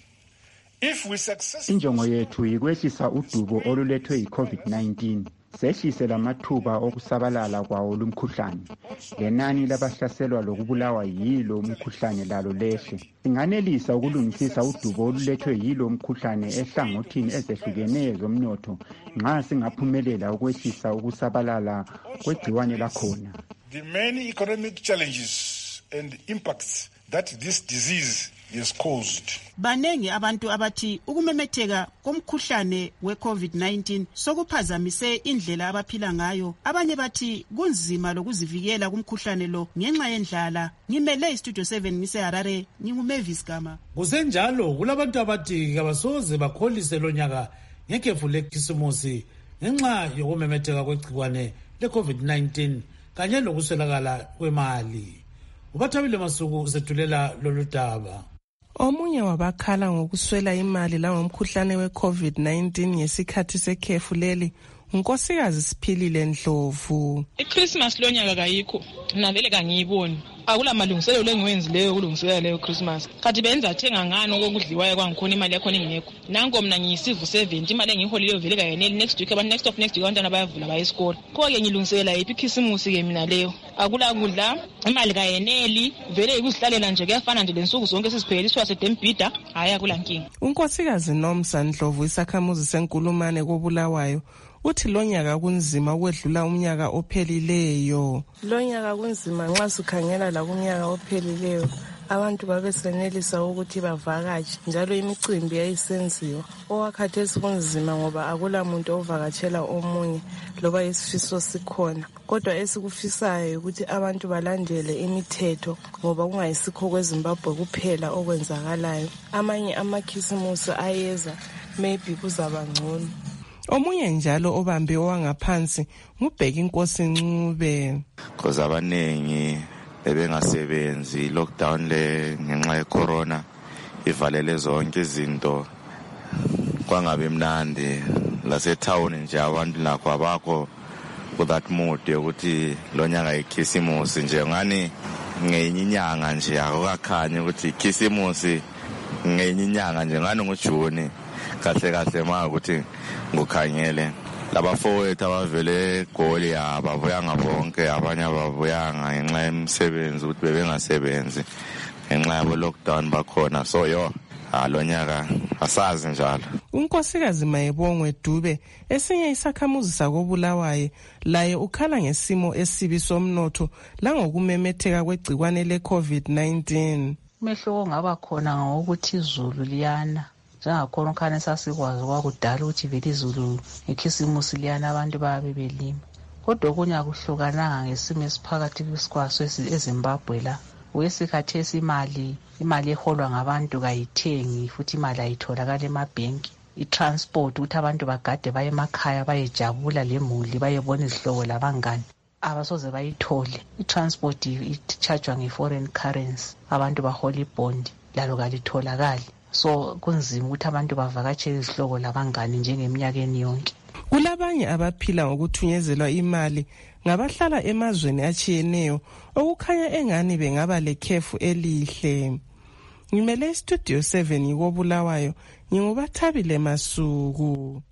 If we successfully injongo yethu yikwehlisa udubo olulethwe yi-COVID nineteen. Sehlise lamathuba okusabalala kwawo lumkhuhlane. Lenani labahlaselwa lokubulawa yilo umkhuhlane lalo lehle. Singanelisa ukulungisisa udubo olulethwe yilo umkhuhlane ehlangothini ezehlukeneyo zomnotho nxa singaphumelela ukwehlisa ukusabalala kwegciwane lakhona. The many economic challenges and impacts that this disease is caused. Banengi abantu abathi ukumemetheka komkhuhlane we-COVID nineteen sokuphazamise indlela abaphila ngayo. Abanye bathi kunzima lokuzivikela kumkhuhlane lo ngenxa yendlala. Ngimele iStudio seven ngise Harare, nginguMavis Gama. Kusenjalo kulabantu abathi kabasoze bakholise lonyaka ngekhefu lekhisimusi ngenxa yokumemetheka kwegciwane le-COVID nineteen kanye lokuswelakala kwemali. Ubathabile Masuku usethulela lolu daba. Omunye wabakhala ngokuswela imali la ngomkhuhlane we-COVID nineteen ngesikhathi sekhefu leli unkosikazi Siphilile Ndlovu. iChristmas lonyaka kayikho navele kangiyiboni. Akula malungiselelo engiwenzileyo kulungiselela leyo Christmas. Kathi benza thenga ngani okudliwayo kwangikhona imali yakho ingekho. Nanko mina ngiyisivu seventy imali engiholile vele kayeneli next week abantu next of next week abantwana bayavula baye esikole. Ko ke ngilungiselela yipi ikhisimusi ke mina leyo. Akula kudla imali kayeneli vele ikuzihlalela nje kuyafana nje lensuku zonke sisipheliswa sedembida haya kula nkinga. Unkosikazi Nomsa Ndlovu isakhamuzi senkulumane kobulawayo uthi lonyaka kunzima ukwedlula umnyaka ophelileyo. Lonyaka kunzima nxa sikhangela la kumnyaka ophelileyo abantu babesenelisa ukuthi bavakatshe njalo imicimbi yayisenziwa. Owakhathesi kunzima ngoba akula muntu ovakatshela omunye loba isifiso sikhona. Kodwa esikufisayo ukuthi abantu balandele imithetho ngoba kungayisikho kweZimbabwe kuphela okwenzakalayo. Amanye amakhisimusi ayeza maybe kuzaba ngcono. Omunye njalo obambe owangaphansi ngubheka inkosi Ncube. Cause abanengi bebengasebenzi lockdown le ngenxa yecorona ivalele zonke izinto kwangabe mnandi lasetown nje abantu lakho abakho ku that mood ukuthi lonyaka ikhisimusi nje ngani ngenye inyanga nje akukakhanye ukuthi ikhisimusi ngenye inyanga nje ngani ngoJuni kahle kahle ma ukuthi ngukhanyele labafowethu abavele goli abavuyanga bonke abanye abavuyanga ngenxa yemsebenzi ukuthi bebengasebenzi ngenxa yabo lockdown bakhona so yo alonyaka asazi njalo. Unkosikazi Mayebongwe Dube esinye isakhamuzi sakobulawaye laye ukhala ngesimo esibi somnotho la ngokumemetheka kwegciwane le-COVID nineteen. Umehluko ongaba khona ngokuthi izulu liyana njengakhona ukhane sasikwazi kwakudala ukuthi vele izulu ngekhisimusi liyana abantu babe belima. Kodwa okunye akuhlukananga ngesimo esiphakathi kwesikwaso eZimbabwe la. Wesikhathi esimali imali eholwa ngabantu kayithengi futhi imali ayitholakala emabhenki. I-transport ukuthi abantu bagade baye emakhaya bayejabula lemuli bayebona izihlobo labangani abasoze bayithole. I-transport i-chargewa nge-foreign currency abantu bahola ibond lalo kalitholakali. So kunzima ukuthi abantu bavakatshele izihlobo labangani njengeminyakeni yonke. Kulabanye abaphila ngokuthunyezela imali ngabahlala emazweni achiyeneyo okukhanya engani bengaba lekhefu elihle. Ngimele iStudio seven yikobulawayo ngingubathabile Masuku.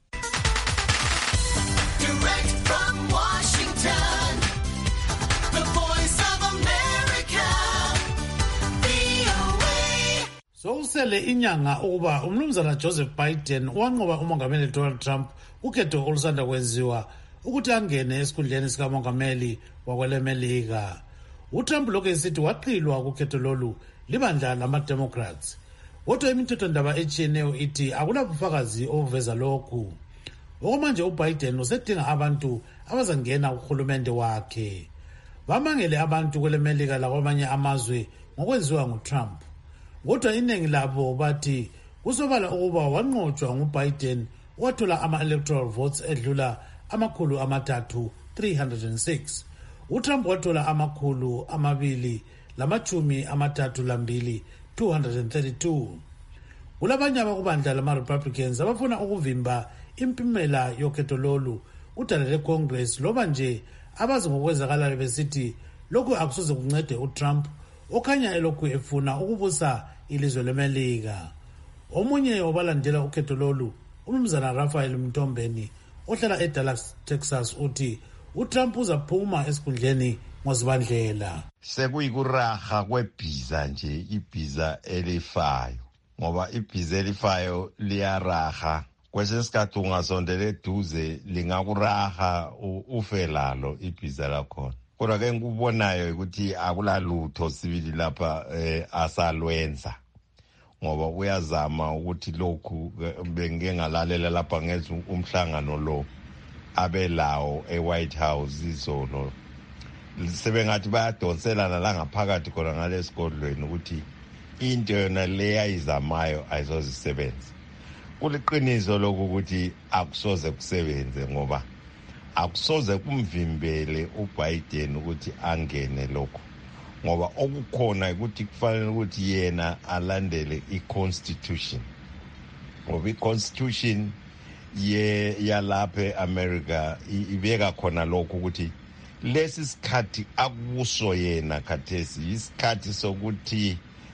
So usele inyanga ukuba umnumzana Joseph Biden wanqoba umongameli Donald Trump ukhetho olusanda kwenziwa ukuthi angene esikhundleni sikamongameli wakwelemelika. UTrump lokho esithi waqhilwa kukhetho lolu libandla lama-Democrats. Kodwa imithethondaba echiyeneyo ithi akunabufakazi obuveza lokhu. Okwamanje uBiden usedinga abantu abazangena kuhulumende wakhe. Bamangele abantu kwelemelika lakwamanye amazwe ngokwenziwa nguTrump. Kodwa iningi labo bathi kusobala ukuba wanqotshwa nguBiden wathola ama-electoral votes edlula amakhulu amathathu three hundred six. uTrump wathola amakhulu amabili lamachumi amathathu lambili two hundred thirty-two. Kulabanye abakubandla lama-Republicans abafuna ukuvimba impimela yokhetho lolu udala leCongress loba nje abazi ngokwenzakalayo besithi lokhu akusoze kuncede uTrump okhanya elokhu efuna ukubusa ilizwe leMelika. Omunye wabalandela ukhetho lolu uMnumzana Raphael Mtombeni ohlala eDallas, Texas uthi uTrump uzaphuma esikhundleni ngozibandlela. Sekuyikuraha kwebhiza nje ibhiza elifayo ngoba ibhiza elifayo liyaraha kwesinye isikhathi ungasondela eduze lingakuraha ufe lalo ibhiza lakhona. Kodwa ke ngikubonayo ukuthi akulalutho sibili lapha eh, asalwenza ngoba uyazama ukuthi lokhu bengeke ngalalela lapha ngenza umhlangano lo abelawo eWhite House izolo sebengathi bayadonselana la ngaphakathi khona ngalesigodlweni ukuthi into yona leya izamayo ayizozisebenza. Kuliqiniso lokhu ukuthi akusoze kusebenze ngoba akusoze kumvimbele uBiden ukuthi angene lokho ngoba okukhona ukuthi kufanele ukuthi yena alandele iConstitution ngoba iConstitution ye yalapha eAmerica ibeka khona lokho ukuthi lesi sikhathi akuso yena khathesi isikhathi sokuthi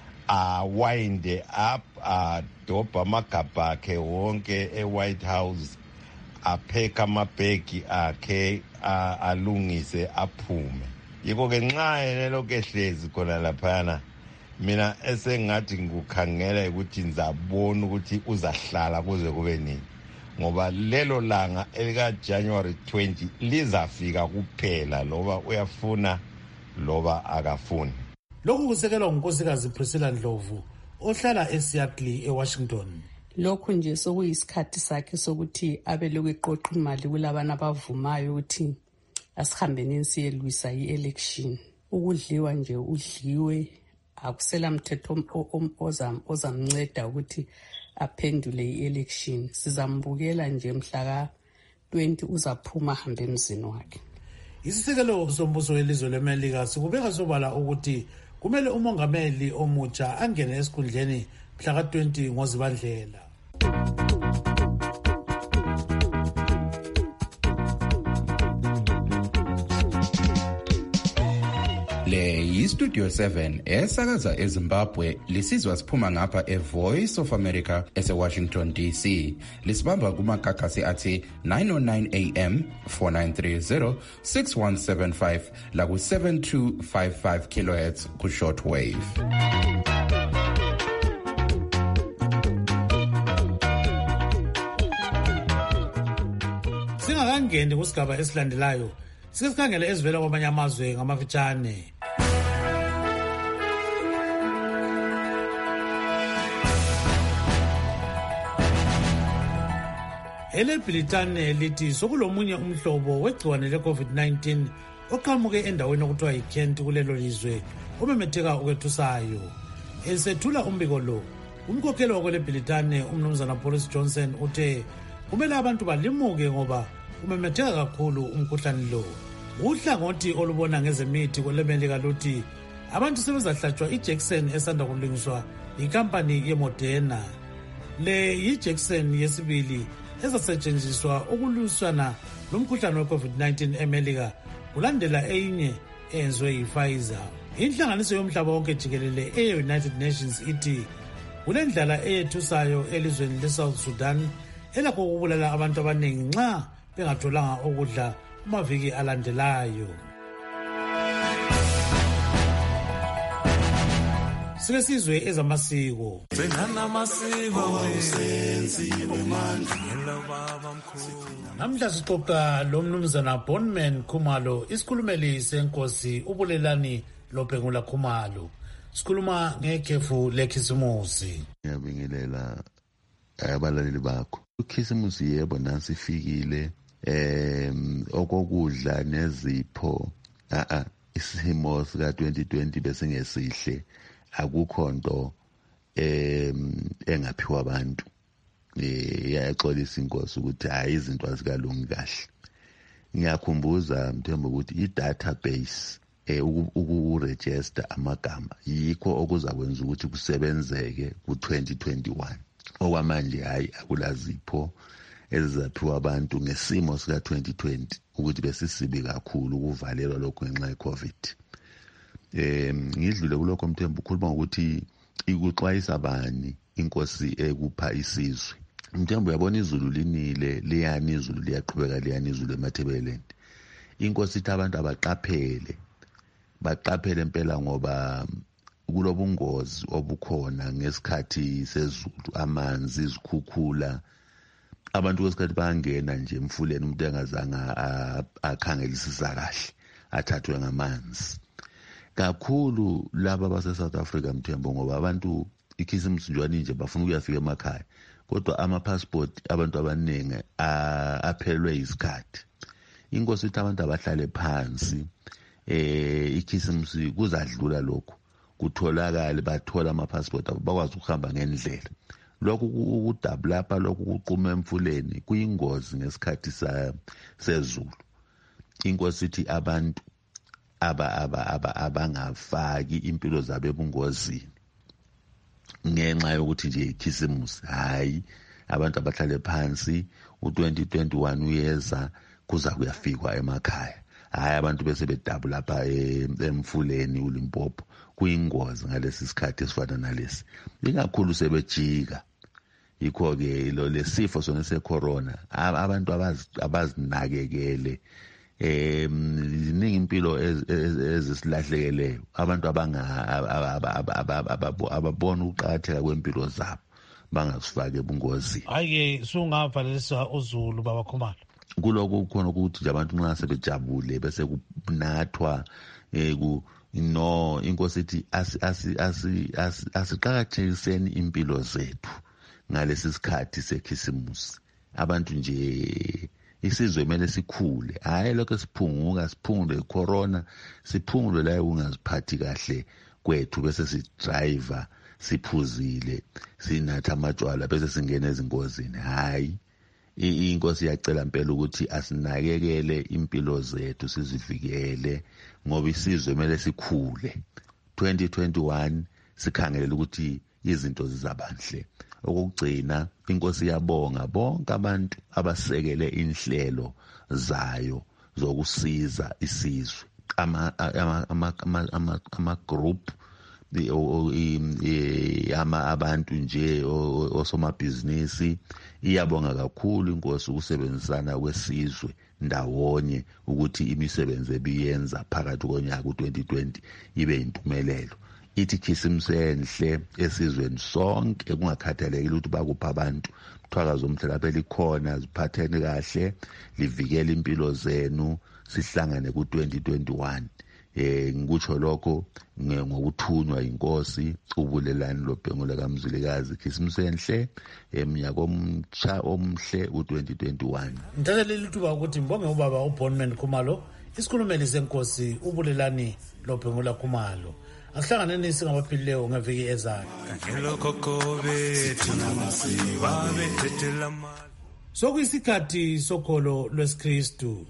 awinde up adobha amagabha akhe wonke eWhite House apheka amabhegi akhe alungise aphume. Yiko ke nxa yena lokehlezi khona laphana mina esengathi ngikukhangela ukuthi ngizabona ukuthi uzahlala kuze kube nini ngoba lelo langa elika January twentieth lizafika kuphela loba uyafuna loba akafuni. Lokhu kusekelwa ngunkosikazi Priscilla Ndlovu ohlala eSeattle eWashington. Lokhu nje sokuyisikhathi sakhe sokuthi abe lokuqoqa imali kulabana abavumayo ukuthi asihambeni siyelwisa i-election. Ukudliwa nje udliwe akusela mthetho ozamnceda ukuthi aphendule i-election. Sizambukela nje mhla ka twenty uzaphuma hambe emzini wakhe. Isisekelo sombuso welizwe leMelika sikubeka sobala ukuthi kumele umongameli omutsha angene esikhundleni mhla ka twenty ngozibandlela. Le yi-Studio seven esakaza eZimbabwe lisizwa siphuma ngapha eVoice of America ese-Washington D C. Lisibamba kumakakasi athi nine oh nine A M, four nine three zero, six one seven five la ku seven two five five kilohertz ku shortwave. Singakangeni kusigaba esilandelayo sesikhangele ezivela kwamanye amazwe ngamafitshane. EleBritane lithi sokulomunye umhlobo wegciwane le-COVID nineteen oqhamuke endaweni okuthiwa yiKent kulelo lizwe omemetheka ukwethusayo. Esethula umbiko lo, umkhokheli wakweleBritane umnumzana Boris Johnson uthe kumele abantu balimuke ngoba umemetheka kakhulu umkhuhlane lo. Uhlangothi olubona ngezemithi kweleMelika luthi abantu sebezahlatshwa ijekiseni esanda kulungiswa yinkampani yeModerna. Le yijekiseni yesibili ezasetshenziswa ukulwisana lomkhuhlane we-COVID nineteen eMelika kulandela eyinye eyenziwe yiPfizer. Inhlanganiso yomhlaba wonke jikelele e-United Nations ithi kulendlala eyethusayo elizweni leSouth Sudan elakho ukubulala abantu abaningi nxa bengatholanga ukudla amaviki alandelayo. Silesizwe ezamasiko. Namhla sixoxa lo mnumzana Bonman Khumalo, isikhulumeli senkosi ubulelani loPhengula Khumalo. Sikhuluma ngekhefu lekhisimusi. Ngiyabingelela abalaleli bakho. Ukhisimusi yebo nansi ifikile. em okokudla nezipho a a isimo sika twenty twenty bese ngesihle akukho nto em engaphiwa abantu eh iyaxolisa inkosi ukuthi hayi izinto azikalungi kahle Ngiyakhumbuza Mthembu ukuthi i-database eh uku-register amagama yikho okuzakwenza ukuthi kusebenzeke ku twenty twenty-one. Okwamanje hayi akulazipho ezizaphiwa abantu ngesimo sika twenty twenty ukuthi besisibi kakhulu ukuvalelwa lokho ngenxa ye-COVID. Eh ngidlule kulokho Mthembu ukhuluma ukuthi ikuxwayisa bani inkosi ekupha isizwe. Mthembu uyabona izulu linile liyani izulu liyaqhubeka liyani izulu emathebeleni. Inkosi ithi abantu abaqaphele baqaphele impela ngoba kulobungozi obukhona ngesikhathi sezulu, amanzi, izikhukhula. Abantu kwesikhathi bayangena nje emfuleni umuntu engazanga akhangelisisa kahle athathwe ngamanzi. Kakhulu laba base South Africa Mthembu ngoba abantu ikhisimusi njani nje bafuna ukuyafika emakhaya. Kodwa ama-passport abantu abaningi aphelwe isikhathi. Inkosi ithi abantu abahlale phansi eh ikhisimusi kuzadlula lokho kutholakala bathola ama-passport bakwazi ukuhamba ngendlela. Lokhu ukudabula lapha lokhu kuqhuma emfuleni kuyingozi ngesikhathi sezulu. Inkosi ithi abantu aba aba aba abangafaki impilo zabo ebungozini ngenxa yokuthi nje ikhisimusi. Hayi abantu abahlale phansi u twenty twenty-one uyeza kuza kuyafikwa emakhaya. Hayi abantu bese bedabula lapha emfuleni uLimpopo kuyingozi ngalesi sikhathi esifana nalesi. Ingakhulu sebejika yikho ke lo lesifo sona secorona abantu abazinakekele eh ziningi impilo ezisilahlekeleyo abantu abanga ababona ukuqhatheka kwempilo zabo bangasifake ebungozini. Hayi sungavalelisa uZulu baba Khumalo. Kuloko khona ukuthi nje abantu nxa sebejabule bese kunathwa eh ku no inkosi ithi asiqhakathekiseni impilo zethu ngalesi sikhathi sekhisimusi. Abantu nje isizwe kumele sikhule, hayi lokho siphunguka siphungule corona, siphungule la ungaziphathi kahle kwethu bese si driver siphuzile sinatha amatshwala bese singena ezingozini. Hayi inkosi iyacela impela ukuthi asinakekele impilo zethu sizivikele ngoba isizwe kumele sikhule. twenty twenty-one sikhangelela ukuthi izinto zizabanhle. Okugcina inkosi iyabonga bonke abantu abasekele inhlelo zayo zokusiza isizwe, ama ama ama ama group ama abantu nje osomabhizinisi. Iyabonga kakhulu inkosi ukusebenzisana kwesizwe ndawonye ukuthi imisebenzi ebiyenza phakathi konyaka u twenty twenty ibe impumelelo. Ithi khisimusi enhle esizweni sonke kungakhathalekile ukuthi bakupha abantu. Mthwakazi omhle lapha likhona, ziphatheni kahle, livikele impilo zenu, sihlangane ku twenty twenty-one. Eh ngikutsho lokho ngokuthunywa inkosi ubulelani lobhengulo kaMzilikazi. Khisimusi enhle eminyaka omtsha omhle u twenty twenty-one. Ngithathe lithuba ukuthi ngibonge ubaba uBonman Khumalo, isikhulumeli senkosi ubulelani lobhengulo Khumalo. Asihlanganeni singabaphilileyo ngeviki ezayo. Sokuyisikhathi sokholo lwesikristu.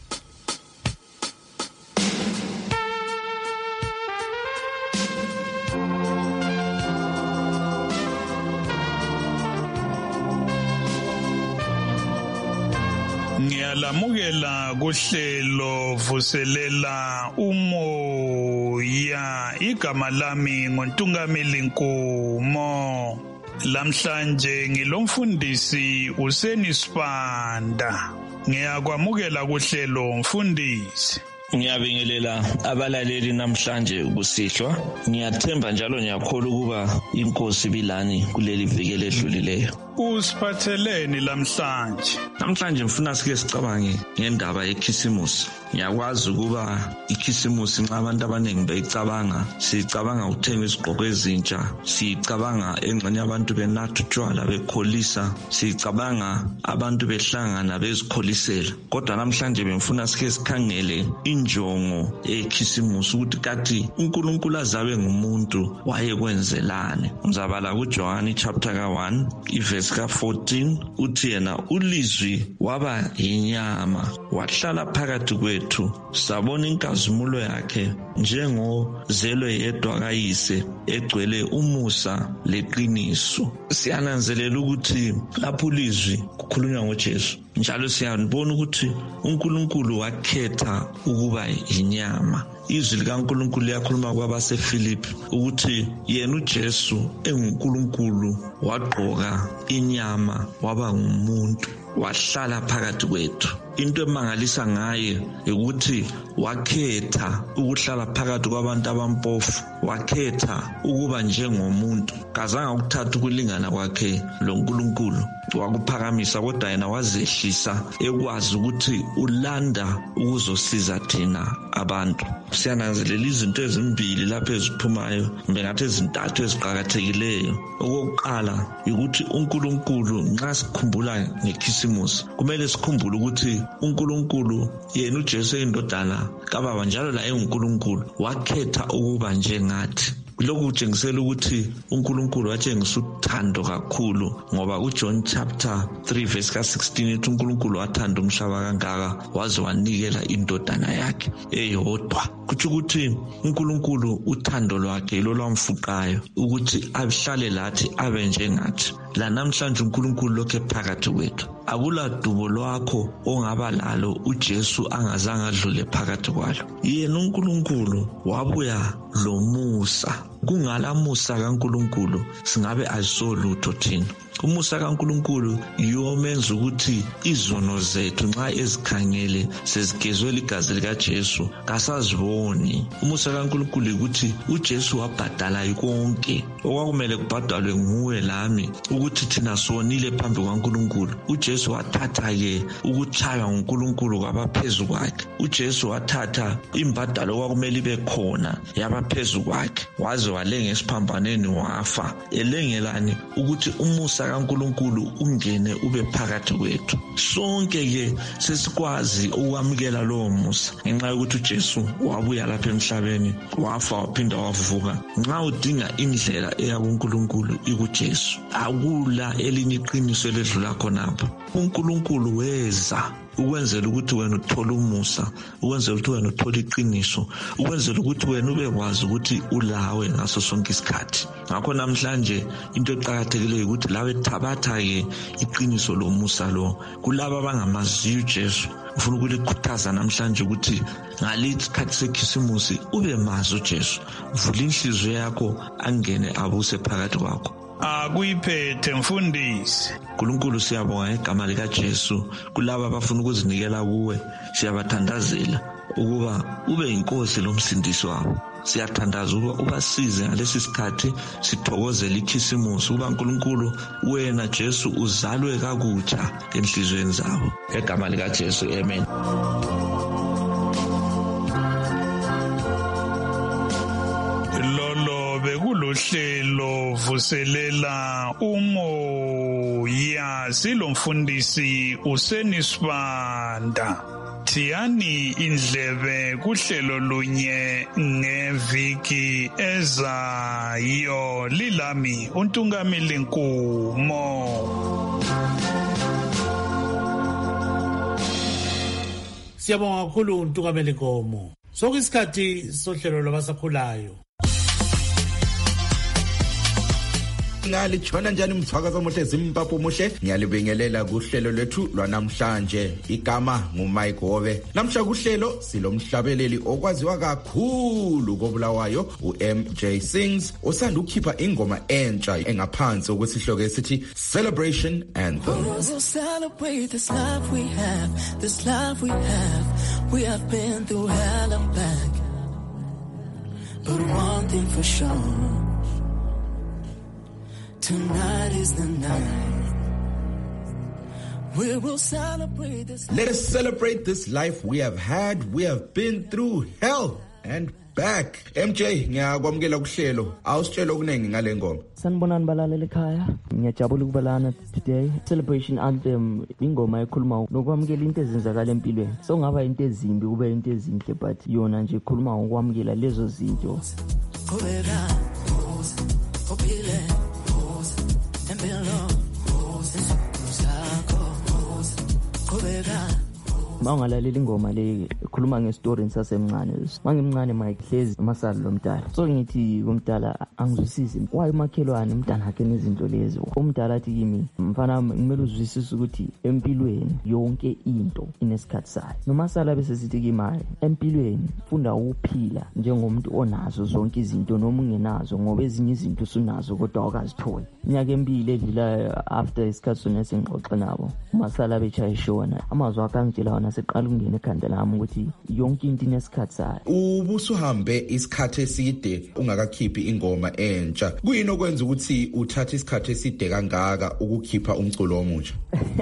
Ngiyalamukela kuhlelo vuselela umoya. Igama lami ngoNtungameli Nkomo. Lamhlanje ngilomfundisi Useni Sibanda. Ngiyakwamukela kuhlelo mfundisi. Ngiyabingelela abalaleli namhlanje kusihlwa. Ngiyathemba njalo ngiyakholwa ukuba inkosi bilani kuleli viki ledlulileyo. Usiphatheleni lamhlanje? Namhlanje mfuna sike sicabange ngendaba yekhisimusi. Ngiyakwazi ukuba ikhisimusi nxa abantu abaningi beyicabanga, sicabanga ukuthenga izigqoko ezintsha, sicabanga engxenye abantu benatha utshwala bekholisa, sicabanga abantu behlangana bezikholisela. Kodwa namhlanje bemfuna sike sikhangele injongo ekhisimusi ukuthi kathi uNkulunkulu azabe ngumuntu wayekwenzelane. Ngizabala kuJohn chapter ka one iverse ka fourteen uthi yena ulizwi waba yinyama wahlala phakathi kwethu sabona inkazimulo yakhe njengozelwe yedwa kayise egcwele umusa leqiniso. Siyananzelela ukuthi lapho ulizwi kukhulunywa ngoJesu, njalo siyabona ukuthi uNkulunkulu wakhetha ukuba yinyama. Izwi likaNkulunkulu liyakhuluma kwabaseFilipi ukuthi yena uJesu enguNkulunkulu wagqoka inyama waba ngumuntu wahlala phakathi kwethu. Into emangalisa ngaye ukuthi wakhetha ukuhlala phakathi kwabantu abampofu, wakhetha ukuba njengomuntu. Kazange ukuthatha ukulingana kwakhe loNkulunkulu wakuphakamisa, kodwa yena wazehlisa ekwazi ukuthi ulanda ukuzosiza thina abantu. Siyananzelela izinto ezimbili lapho eziphumayo, ngathi ezintathu eziqhakathekileyo. Okokuqala ukuthi uNkulunkulu nxa sikhumbula ngekhisimusi kumele sikhumbule ukuthi uNkulunkulu yena uJesu indodana kaBaba njalo la enguNkulunkulu wakhetha ukuba njengathi. Lokhu kutshengisela ukuthi uNkulunkulu watshengisa uthando kakhulu, ngoba uJohn chapter three verse ka sixteen uthi uNkulunkulu wathanda umhlaba kangaka waze wanikela indodana yakhe eyodwa. Kuthi ukuthi uNkulunkulu uthando lwakhe lo lwamfuqayo ukuthi ahlale lathi abe njengathi. La namhlanje uNkulunkulu lokhe phakathi kwethu. Akula dubo lwakho ongaba lalo uJesu angazange adlule phakathi kwalo. Yena uNkulunkulu wabuya lomusa. Kungalamusa kaNkulunkulu singabe ayisolutho thina. Umusa kaNkulunkulu yomenza ukuthi izono zethu nxa ezikhangele sezigezwe ligazi likaJesu kasaziboni. Umusa kaNkulunkulu ukuthi uJesu wabhadala konke okwakumele kubhadalwe nguwe lami ukuthi thina sonile phambi kwaNkulunkulu. uJesu wathatha ke ukuchaywa nguNkulunkulu kwabaphezulu kwakhe. uJesu wathatha imbadalo okwakumele ibe khona yabaphezulu kwakhe waze walenga esiphambaneni wafa, elengelani ukuthi umusa kaNkulunkulu ungene ube phakathi kwethu. Sonke ke sesikwazi ukwamukela lowo musa ngenxa yokuthi uJesu wabuya lapha emhlabeni, wafa waphinda wavuka. Nxa udinga indlela eya kuNkulunkulu ikuJesu, akula elinye iqiniso eledlula khonapho. uNkulunkulu weza ukwenzela ukuthi wena uthole umusa, ukwenzela ukuthi wena uthole iqiniso, ukwenzela ukuthi wena ubekwazi ukuthi ulawe ngaso sonke isikhathi. Ngakho namhlanje into eqhakathekileyo ukuthi lawe thabatha ke iqiniso lomusa lo kulabo abangamaziyo uJesu. Ufuna ukulikhuthaza namhlanje ukuthi ngalithi isikhathi sekhisimusi ube mazi uJesu, vula inhliziyo yakho angene abuse phakathi kwakho. Akuyiphethe mfundisi. uNkulunkulu siyabonga ngegama likaJesu kulabo abafuna ukuzinikela kuwe. Siyabathandazela ukuba ube inkosi lomsindisi wabo. Siyathandaza ukuba ubasize ngalesi sikhathi sithokozela ikhisimusi, uba uNkulunkulu wena Jesu uzalwe kakutsha enhlizweni zabo. Ngegama likaJesu, amen. Bekulohlelo vuselela umoya, silomfundisi uSenisibanda. Thiyani indlebe kuhlelo lunye ngeviki ezayo. Lilami uNtungamili Nkumo. Siyabonga kakhulu uNtungamili Nkumo. Sokuyisikhathi sohlelo lwabasakhulayo. Ngalitshona njani umthwakazi omuhle Zimbabwe muhle, ngiyalibingelela kuhlelo lwethu lwanamhlanje. Igama nguMike Hove. Namhla kuhlelo silomhlabeleli okwaziwa kakhulu koBulawayo uM J Sings osanda ukukhipha ingoma entsha engaphansi okwesihloko esithi Celebration Anthem. Oh, so celebrate this life we have, this life we have. We have been through hell and back, but one thing for sure, tonight is the night. We will celebrate this. Let us celebrate this life we have had. We have been through hell and back. M J, ngiyakwamukela kuhlelo. Awusitshela okuningi ngale ngoma. Sanibonani balaleli ekhaya. Ngiyajabula ukuba lana today. Celebration anthem ingoma ekhuluma nokwamukela into ezenzakala empilweni. So ngaba into ezimbi kube into ezinhle but yona nje ekhuluma ngokwamukela lezo zinto. Mawungalaleli ingoma le ekhuluma ngestory sasemncane. Mangimncane mayihlezi amasali lomdala. So ngithi kumdala angizwisisi why makhelwane umntana akhe nezinto lezi. Umdala athi kimi mfana ngimele uzwisise ukuthi empilweni yonke into inesikhathi sayo. Nomasala bese sithi kimi empilweni funda ukuphila njengomuntu onazo zonke izinto noma ungenazo ngoba ezinye izinto usunazo kodwa awukazitholi. Inyaka empilo edlula after isikhathi sona sengixoxe nabo. Umasala bechayishona amazwi akangitshela wona seqala ukungena ekhanda lami ukuthi yonke into inesikhathi sayo. Ubusuhambe isikhathi eside ungakakhiphi ingoma entsha. Kuyini okwenza ukuthi uthathe isikhathi eside kangaka ukukhipha umculo omusha?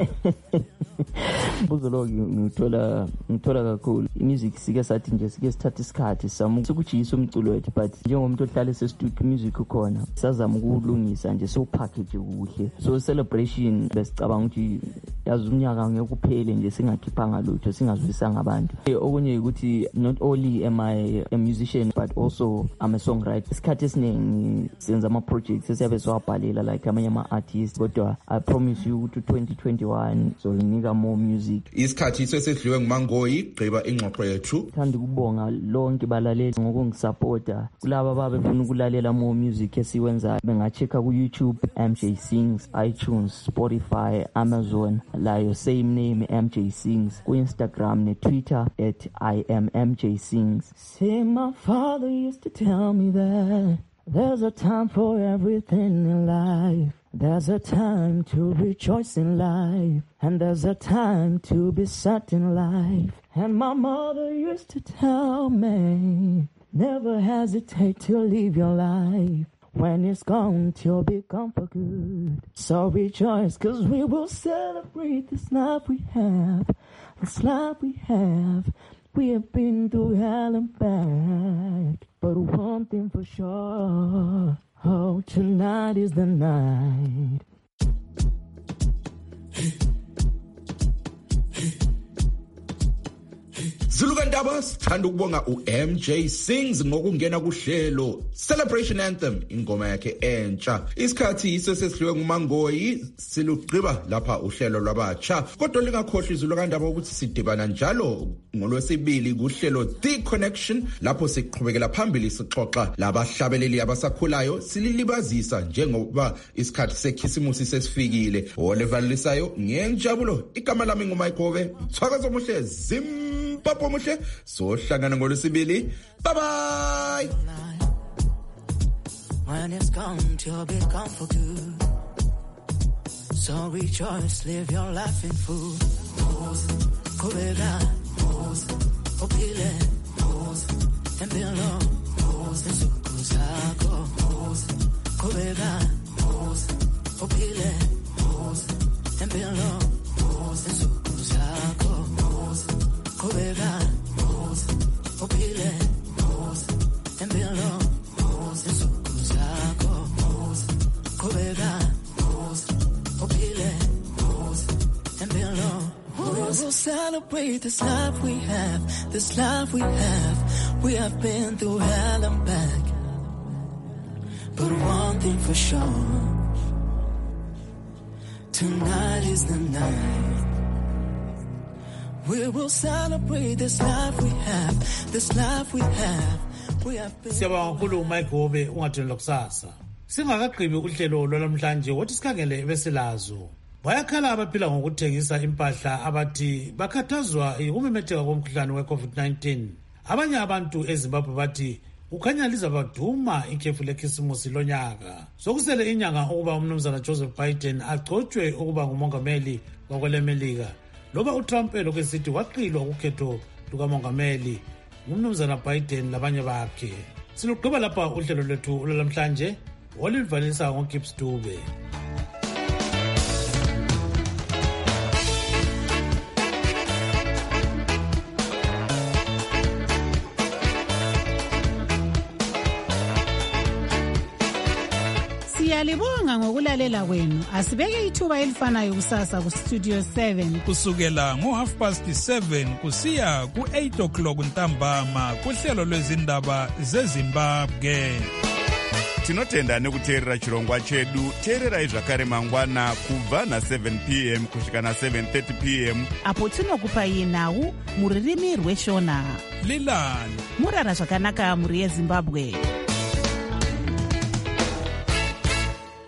Buzo ngithola ngithola kakhulu. Music sike sathi nje sike sithatha isikhathi sami ukujiyisa umculo wethu but njengomuntu ohlala ese studio music ukhona sizama ukulungisa nje so package kuhle. So celebration besicabanga ukuthi yazi unyaka ngeke kuphele nje singakhiphanga lutho singazwisanga abantu. Okunye ukuthi not only am I a musician but also I'm a songwriter. Isikhathi esiningi senza ama projects esiyabe siwabhalela like amanye ama artists kodwa I promise you ukuthi twenty twenty-one so nginika more music. Isikhathi sesedliwe nguMangoyi gqiba ingxoxo yethu. Thanda ukubonga lonke balaleli ngokungisupport. Kulabo ababefuna ukulalela more music esiwenza bengachecka ku YouTube M J Sings, iTunes, Spotify, Amazon, layo same name M J Sings. Ku Instagram ne Twitter at I am M J Sings. See, my father used to tell me that there's a time for everything in life. There's a time to rejoice in life, and there's a time to be sad in life. And my mother used to tell me, never hesitate to live your life. When it's gone, you'll be gone for good. So rejoice, cause we will celebrate this life we have, this life we have. We have been through hell and back, but one thing for sure, oh, tonight is the night. Zulukandaba sithanda ukubonga uM J Sings ngokungena kuhlelo Celebration Anthem ingoma yakhe entsha. Isikhathi iso sesidliwe nguMangoyi silugqiba lapha uhlelo lwabatsha. Kodwa lingakhohlwa Zulukandaba ukuthi sidibana njalo ngolwesibili kuhlelo The Connection lapho siqhubekela phambili sixoxa labahlabeleli abasakhulayo sililibazisa njengoba isikhathi sekhisimusi sesifikile. Olevalisayo ngenjabulo igama lami nguMayikhove. Thwakazo muhle zim Papa Mushe, so hlangana ngolwesibili. Bye bye. When it's gone, you'll be gone for good. So rejoice, live your life in full. Kubera, opile, embelo, nsukuzako. Kubera, opile, embelo, nsukuzako. Kubera, opile, embelo, nsukuzako. Kubera, opile, embelo. We'll celebrate this life we have, this life we have. We have been through hell and back. But one thing for sure, tonight is the night. We will celebrate this life we have, this life we have. We have been. Siyabonga kakhulu uMayikhove ungathini lokusasa. Singakagqibi uhlelo lwalamhlanje wothi sikhangele besilazo. Bayakhala abaphila ngokuthengisa impahla abathi bakhathazwa ukumemetheka komkhuhlane we-COVID nineteen. Abanye abantu eZimbabwe bathi ukhanya lizabaduma ikhefu lekhisimusi lonyaka. Sokusele inyanga ukuba umnumzana Joseph Biden agcotshwe ukuba ngumongameli wakwelemelika. Loba uTrump elokhu esithi waqilwa ukhetho lukamongameli ngumnumzana Biden labanye bakhe. Silugqiba lapha uhlelo lwethu lwalamhlanje olilivalisa ngoGibbs Dube. Siyalibonga ngokulalela kwenu. Asibeke ithuba elifanayo kusasa ku Studio seven. Kusukela ngo half past seven kusiya ku eight o'clock ntambama kuhlelo lwezindaba zeZimbabwe. Tinotenda nekuteerera chirongwa chedu. Teererai zvakare mangwana kubva na seven p m kusvika na seven thirty p m apo tinokupai nhau muririmi rweshona. Lilani murara zvakanaka muri yeZimbabwe.